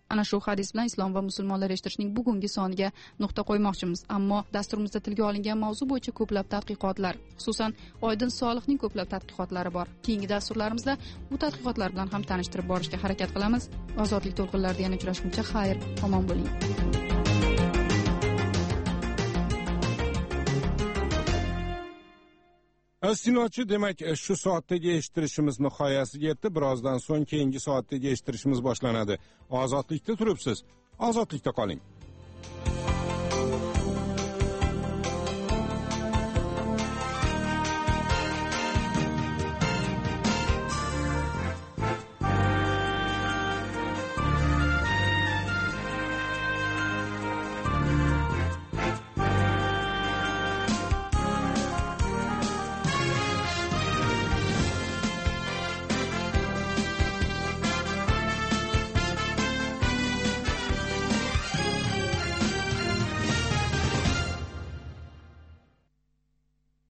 Speaker 4: Ana shu hadis bilan islom va musulmonlar eshittirishning bugungi soniga nuqta qo'ymoqchimiz. Ammo dasturimizda tilga olingan mavzu bo'yicha ko'plab tadqiqotlar, xususan Oydin Solihning ko'plab tadqiqotlari bor. Keyingi dasturlarimizda bu tadqiqotlar bilan ham tanishtirib borishga harakat qilamiz. Ozodlik to'lqinlarida yana uchrashguncha xayr, omon bo'ling.
Speaker 1: Astinochi, demak, shu soatdagi eshittirishimiz nihoyasiga yetdi. Birozdan so'ng keyingi soatdagi eshittirishimiz boshlanadi. Ozodlikda turibsiz. Ozodlikda qoling.